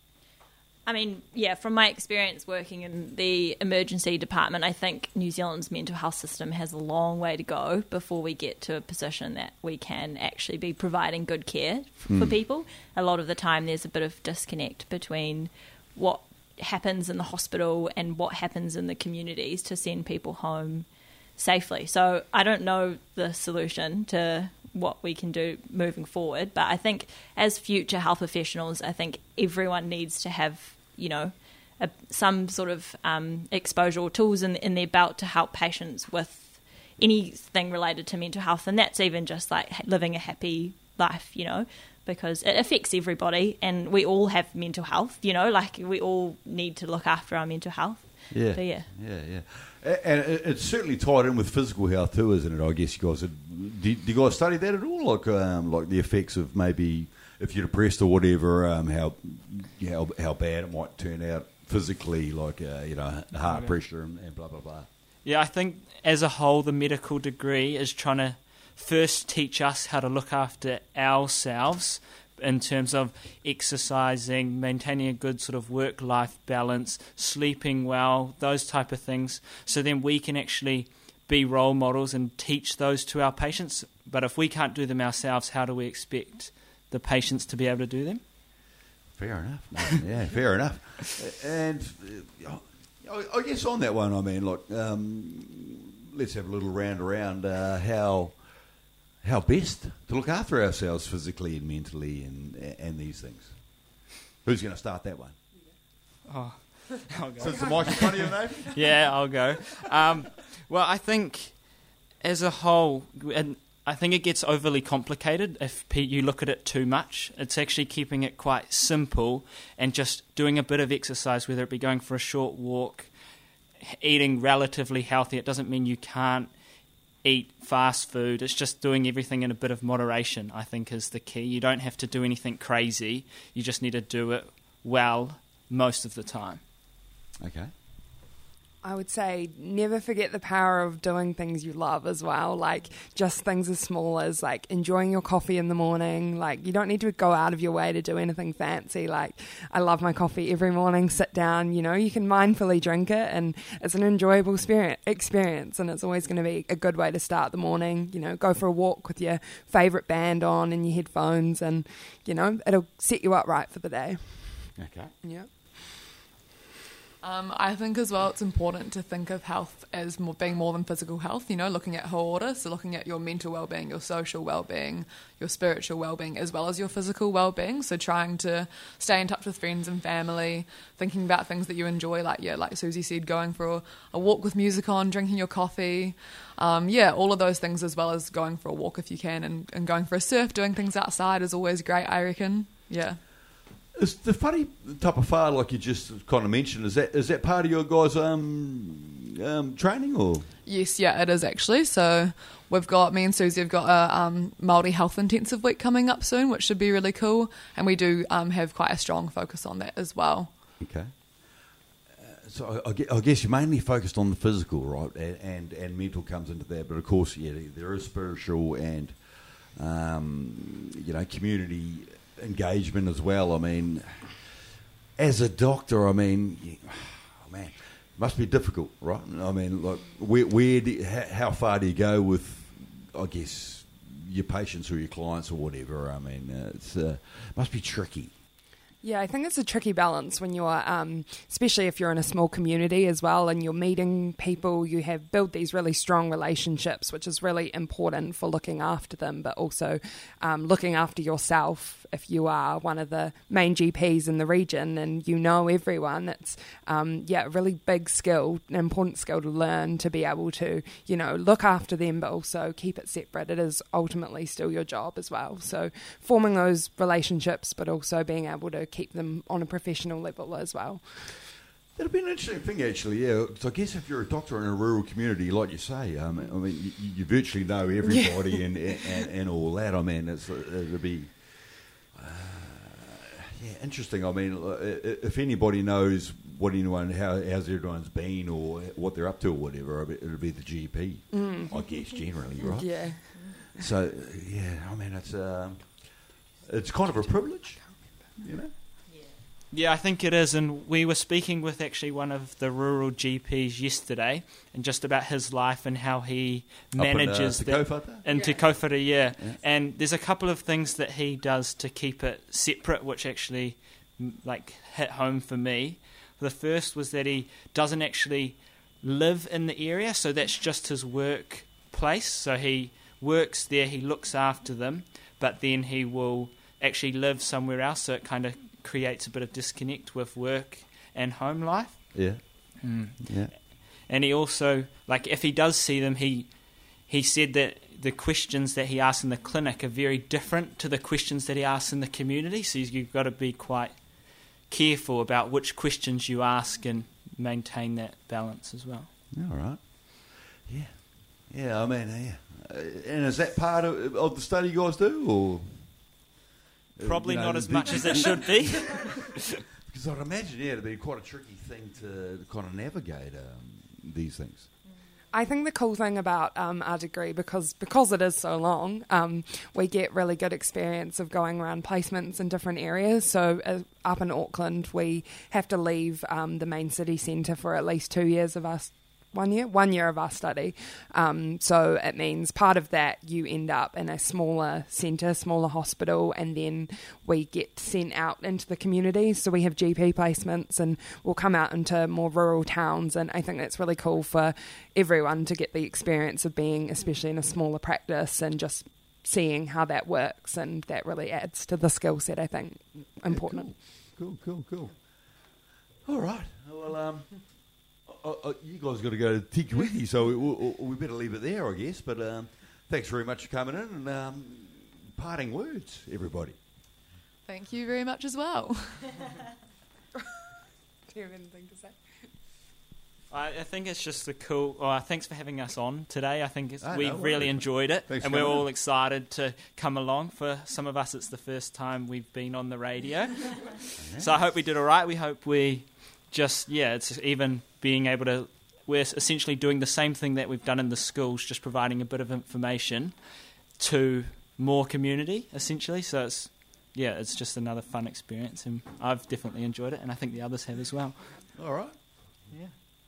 [SPEAKER 5] I mean, yeah, from my experience working in the emergency department, I think New Zealand's mental health system has a long way to go before we get to a position that we can actually be providing good care for people. A lot of the time there's a bit of disconnect between what happens in the hospital and what happens in the communities to send people home safely. So I don't know the solution to what we can do moving forward, but I think as future health professionals, I think everyone needs to have, some sort of exposure or tools in their belt to help patients with anything related to mental health, and that's even just like living a happy life, because it affects everybody, and we all have mental health, like we all need to look after our mental health.
[SPEAKER 1] Yeah.
[SPEAKER 5] But yeah.
[SPEAKER 1] And it's certainly tied in with physical health too, isn't it? I guess you guys do you guys study that at all? Like the effects of maybe if you're depressed or whatever, how bad it might turn out physically, like heart pressure and blah blah blah.
[SPEAKER 2] Yeah, I think as a whole, the medical degree is trying to first teach us how to look after ourselves in terms of exercising, maintaining a good sort of work-life balance, sleeping well, those type of things. So then we can actually be role models and teach those to our patients. But if we can't do them ourselves, how do we expect the patients to be able to do them?
[SPEAKER 1] Fair enough. Yeah, fair enough. And I guess on that one, I mean, like, let's have a little round around how best to look after ourselves physically and mentally and these things. Who's going to start that one?
[SPEAKER 2] Oh, I'll go.
[SPEAKER 1] Since the mic in front of you, Nathan?
[SPEAKER 2] Yeah, I'll go. Well, I think as a whole, and I think it gets overly complicated if you look at it too much. It's actually keeping it quite simple and just doing a bit of exercise, whether it be going for a short walk, eating relatively healthy. It doesn't mean you can't eat fast food. It's just doing everything in a bit of moderation, I think, is the key. You don't have to do anything crazy. You just need to do it well most of the time.
[SPEAKER 1] Okay.
[SPEAKER 3] I would say never forget the power of doing things you love as well, like just things as small as like enjoying your coffee in the morning. Like you don't need to go out of your way to do anything fancy. Like I love my coffee every morning, sit down, you can mindfully drink it and it's an enjoyable experience and it's always going to be a good way to start the morning. Go for a walk with your favourite band on and your headphones and, it'll set you up right for the day.
[SPEAKER 1] Okay.
[SPEAKER 3] Yeah.
[SPEAKER 4] I think as well it's important to think of health as being more than physical health, looking at whole order, so looking at your mental well-being, your social well-being, your spiritual well-being, as well as your physical well-being, so trying to stay in touch with friends and family, thinking about things that you enjoy, like Susie said, going for a walk with music on, drinking your coffee, all of those things, as well as going for a walk if you can, and going for a surf, doing things outside is always great, I reckon, yeah.
[SPEAKER 1] Is the whare tapawhā, like you just kind of mentioned, is that part of your guys' training or?
[SPEAKER 4] Yes, yeah, it is actually. So me and Susie have got a Māori Health Intensive Week coming up soon, which should be really cool, and we do have quite a strong focus on that as well.
[SPEAKER 1] Okay. So I guess you're mainly focused on the physical, right, and mental comes into that, but of course, yeah, there is spiritual and community engagement as well. I mean, as a doctor, it must be difficult, right? I mean, like, how far do you go with, I guess, your patients or your clients or whatever? I mean, it's must be tricky.
[SPEAKER 3] Yeah, I think it's a tricky balance when you're, especially if you're in a small community as well and you're meeting people, you have built these really strong relationships, which is really important for looking after them, but also looking after yourself if you are one of the main GPs in the region and you know everyone. It's, a really big skill, an important skill to learn to be able to, look after them, but also keep it separate. It is ultimately still your job as well. So forming those relationships, but also being able to keep them on a professional level as well.
[SPEAKER 1] That'd be an interesting thing, actually, yeah. So I guess if you're a doctor in a rural community, like you say, you virtually know everybody and all that. I mean, it'd be interesting. I mean, if anybody knows how's everyone's been or what they're up to or whatever, it'll be the GP, I guess, generally, right?
[SPEAKER 3] Yeah.
[SPEAKER 1] So, it's kind of a privilege,
[SPEAKER 2] Yeah, I think it is, and we were speaking with actually one of the rural GPs yesterday, and just about his life and how he manages
[SPEAKER 1] Te Kaupata?
[SPEAKER 2] In Te Kaupata, yeah. And there's a couple of things that he does to keep it separate, which actually hit home for me. The first was that he doesn't actually live in the area, so that's just his workplace. So he works there, he looks after them, but then he will actually live somewhere else, so it kind of creates a bit of disconnect with work and home life.
[SPEAKER 1] Yeah.
[SPEAKER 2] Yeah. And he also, if he does see them, he said that the questions that he asks in the clinic are very different to the questions that he asks in the community, so you've got to be quite careful about which questions you ask and maintain that balance as well.
[SPEAKER 1] All right. Yeah. Yeah, and is that part of the study you guys do, or...?
[SPEAKER 2] Probably not as much as it should be.
[SPEAKER 1] Because I'd imagine, it'd be quite a tricky thing to kind of navigate these things.
[SPEAKER 3] I think the cool thing about our degree, because it is so long, we get really good experience of going around placements in different areas. So up in Auckland, we have to leave the main city centre for at least 2 years of us. 1 year of our study. So it means part of that you end up in a smaller centre, smaller hospital, and then we get sent out into the community. So we have GP placements and we'll come out into more rural towns, and I think that's really cool for everyone to get the experience of being, especially in a smaller practice, and just seeing how that works, and that really adds to the skill set, I think, important.
[SPEAKER 1] Cool. All right. Well, you guys got to go to Tiki Wiki, so we better leave it there, I guess. But thanks very much for coming in, and parting words, everybody.
[SPEAKER 4] Thank you very much as well.
[SPEAKER 3] Do you have anything to say?
[SPEAKER 2] I think it's just cool. Thanks for having us on today. I think we've
[SPEAKER 1] no
[SPEAKER 2] really enjoyed it,
[SPEAKER 1] Thanks
[SPEAKER 2] and
[SPEAKER 1] for
[SPEAKER 2] we're
[SPEAKER 1] coming
[SPEAKER 2] all
[SPEAKER 1] in.
[SPEAKER 2] excited to come along. For some of us, it's the first time we've been on the radio. So I hope we did all right. We hope we it's even being able to, we're essentially doing the same thing that we've done in the schools, just providing a bit of information to more community, essentially. So it's just another fun experience, and I've definitely enjoyed it, and I think the others have as well.
[SPEAKER 1] All right.
[SPEAKER 2] Yeah.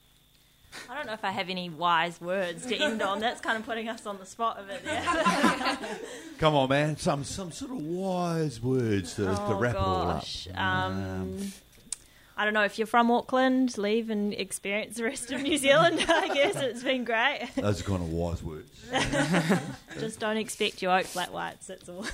[SPEAKER 5] I don't know if I have any wise words to end on. That's kind of putting us on the spot a bit there.
[SPEAKER 1] Come on, man. Some sort of wise words to wrap it all up.
[SPEAKER 5] I don't know, if you're from Auckland, leave and experience the rest of New Zealand. I guess it's been great.
[SPEAKER 1] Those are kind of wise words.
[SPEAKER 5] Just don't expect your oat flat whites, that's all.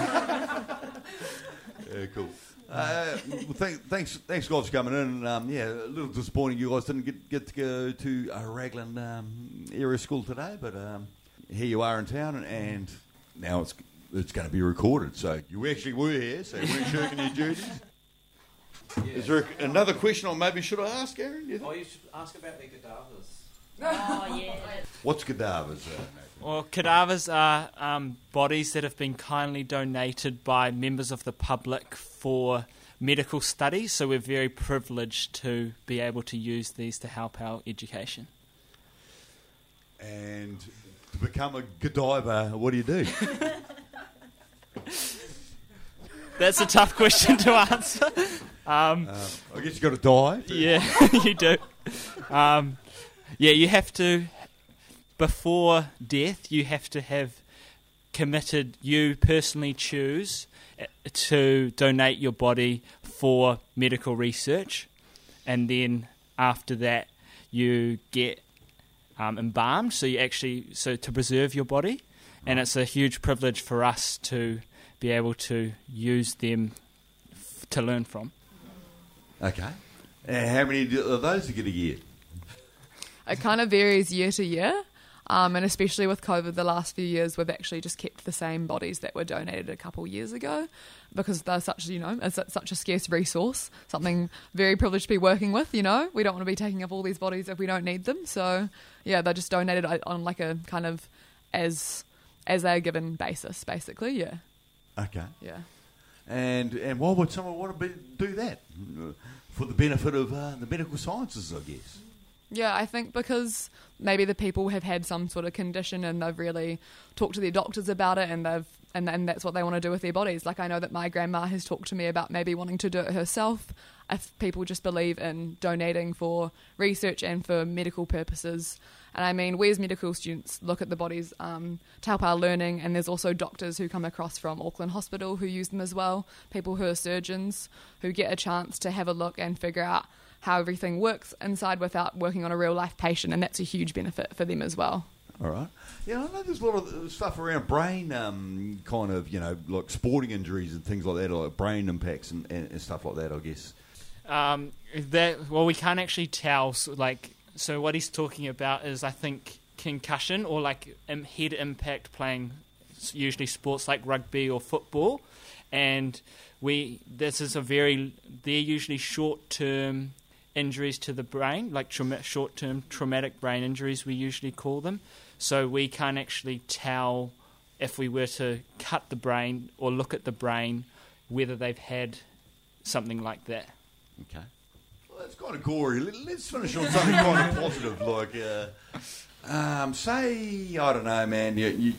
[SPEAKER 1] Yeah, cool. Well, thanks guys for coming in. Yeah, a little disappointing you guys didn't get to go to Raglan area school today, but here you are in town, and now it's going to be recorded. So you actually were here, so you weren't shirking your duties. Yeah. Is there another question, or maybe should I ask, Aaron?
[SPEAKER 6] You should ask about the cadavers.
[SPEAKER 5] Oh, yeah.
[SPEAKER 1] What's cadavers, Nathan?
[SPEAKER 2] Well, cadavers are bodies that have been kindly donated by members of the public for medical studies, so we're very privileged to be able to use these to help our education.
[SPEAKER 1] And to become a Godiva, what do you do?
[SPEAKER 2] That's a tough question to answer.
[SPEAKER 1] I guess you've got to die.
[SPEAKER 2] Yeah, you do. You have to, before death, you have to have committed, you personally choose to donate your body for medical research, and then after that you get embalmed, so to preserve your body, and it's a huge privilege for us to be able to use them to learn from.
[SPEAKER 1] Okay. And how many of those do you get a year?
[SPEAKER 4] It kind of varies year to year, and especially with COVID the last few years, we've actually just kept the same bodies that were donated a couple years ago, because they're such a scarce resource, something very privileged to be working with. We don't want to be taking up all these bodies if we don't need them. So yeah, they're just donated on like a kind of as they're given basis, basically. Yeah.
[SPEAKER 1] Okay.
[SPEAKER 4] Yeah.
[SPEAKER 1] And why would someone want to do that? For the benefit of the medical sciences, I guess.
[SPEAKER 4] Yeah, I think because maybe the people have had some sort of condition and they've really talked to their doctors about it, and that's what they want to do with their bodies. Like, I know that my grandma has talked to me about maybe wanting to do it herself. If people just believe in donating for research and for medical purposes. And I mean, we as medical students look at the bodies to help our learning, and there's also doctors who come across from Auckland Hospital who use them as well, people who are surgeons who get a chance to have a look and figure out how everything works inside without working on a real life patient, and that's a huge benefit for them as well.
[SPEAKER 1] All right. Yeah, I know there's a lot of stuff around brain, kind of, like sporting injuries and things like that, like brain impacts and stuff like that, I guess.
[SPEAKER 2] We can't actually tell. So what he's talking about is, I think, concussion or like head impact playing usually sports like rugby or football, and they're usually short-term injuries to the brain, like short-term traumatic brain injuries we usually call them. So we can't actually tell if we were to cut the brain or look at the brain whether they've had something like that.
[SPEAKER 1] Okay. Well, that's kind of gory. Let's finish on something kind of positive, like say, I don't know, man,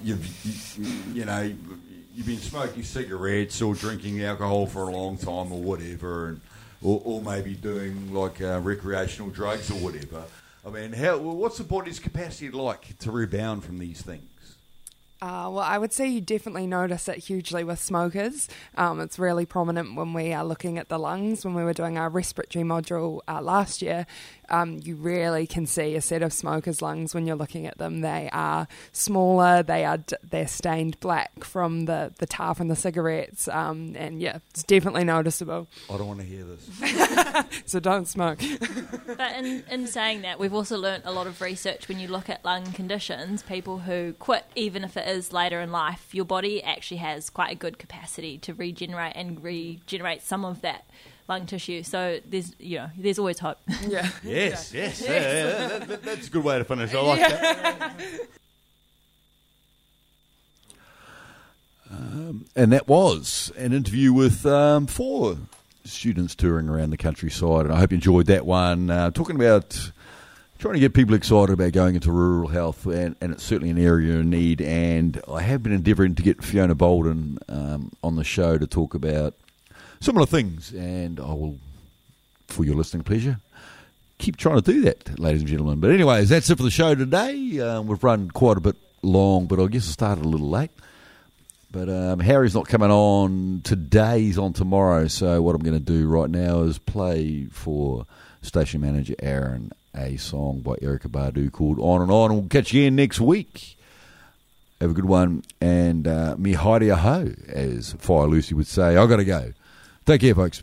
[SPEAKER 1] you've been smoking cigarettes or drinking alcohol for a long time or whatever, or maybe doing like recreational drugs or whatever. I mean, what's the body's capacity like to rebound from these things?
[SPEAKER 3] Well, I would say you definitely notice it hugely with smokers. It's really prominent when we are looking at the lungs. When we were doing our respiratory module last year, you really can see a set of smokers' lungs when you're looking at them. They are smaller. They're stained black from the tar from the cigarettes, and yeah, it's definitely noticeable.
[SPEAKER 1] I don't want to hear this.
[SPEAKER 3] So don't smoke.
[SPEAKER 5] But in saying that, we've also learnt a lot of research. When you look at lung conditions, people who quit, even if it is later in life, your body actually has quite a good capacity to regenerate some of that lung tissue. So there's always hope.
[SPEAKER 3] Yeah.
[SPEAKER 1] Yes. Yeah, that's a good way to finish. I like that. And that was an interview with 4 students touring around the countryside, and I hope you enjoyed that one. Talking about trying to get people excited about going into rural health, and it's certainly an area in need. And I have been endeavouring to get Fiona Bolden on the show to talk about similar things, and I will, for your listening pleasure, keep trying to do that, ladies and gentlemen. But anyways, that's it for the show today. We've run quite a bit long, but I guess I started a little late. But Harry's not coming on today, he's on tomorrow. So what I'm going to do right now is play for station manager Aaron a song by Erykah Badu called On and On. We'll catch you again next week. Have a good one. And me haere ho, as Fire Lucy would say. I've got to go. Take care, folks.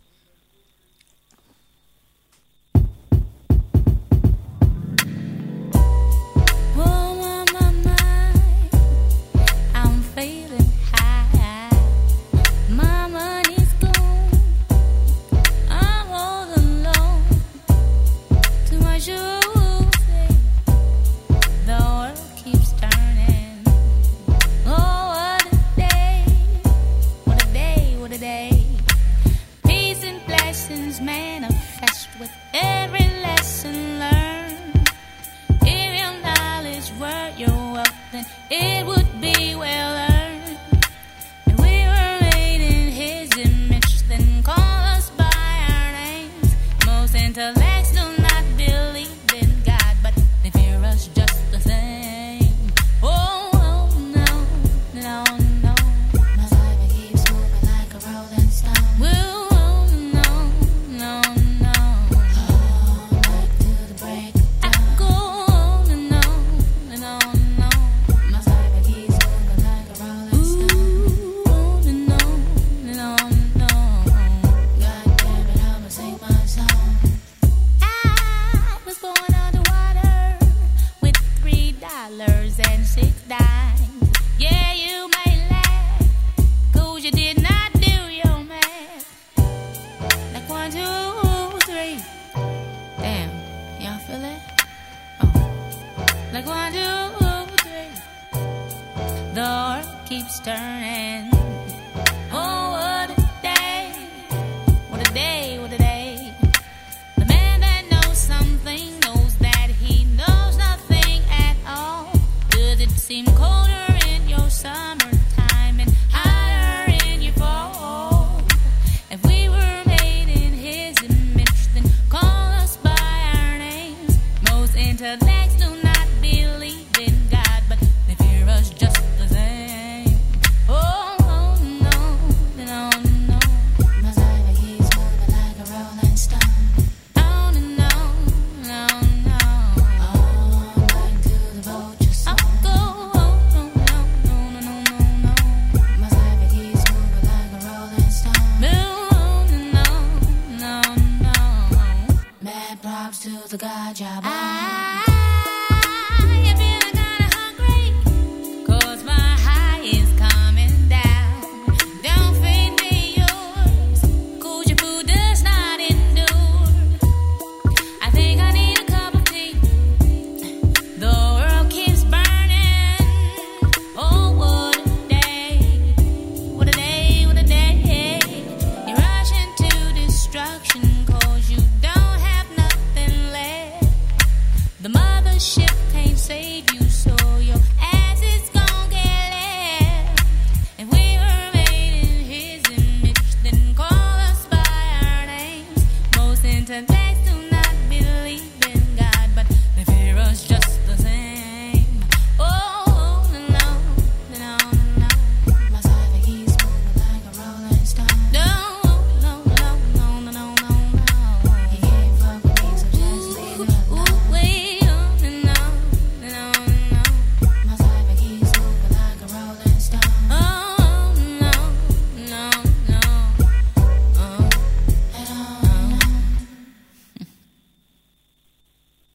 [SPEAKER 7] Manifest with every lesson learned. If your knowledge were your wealth, then it would be well earned. If we were made in His image, then call us by our names. Most intellects do not believe in God, but they fear us just the same. Oh, no, no, no. My life keeps moving like a rolling stone. Woo. And 6 dimes. Yeah, you may laugh, 'cause you did not do your math. Like 1, 2, 3. Damn, y'all feel that? Oh, like 1, 2, 3. The earth keeps turning. Oh, what a day! What a day! What a day! The man that knows something knows that he knows nothing at all. Does it seem colder in your summertime and hotter in your fall? If we were made in His image, then call us by our names. Most intellects do not believe in God, but they fear us just the same. Oh, oh no, no, no. My life keeps moving like a rolling stone. On and on, no, no. All night to the vulture song. To the God job. I feel kinda hungry, 'cause my high is coming down. Don't feed me yours, 'cause your food does not endure. I think I need a cup of tea. The world keeps burning. Oh, what a day. What a day, what a day. You're rushing to destruction, 'cause you don't have nothing left. The mothership can't save you, so your ass is gon' get left. If we were made in His image, then call us by our names. Most intellects do not believe in God, but they fear us just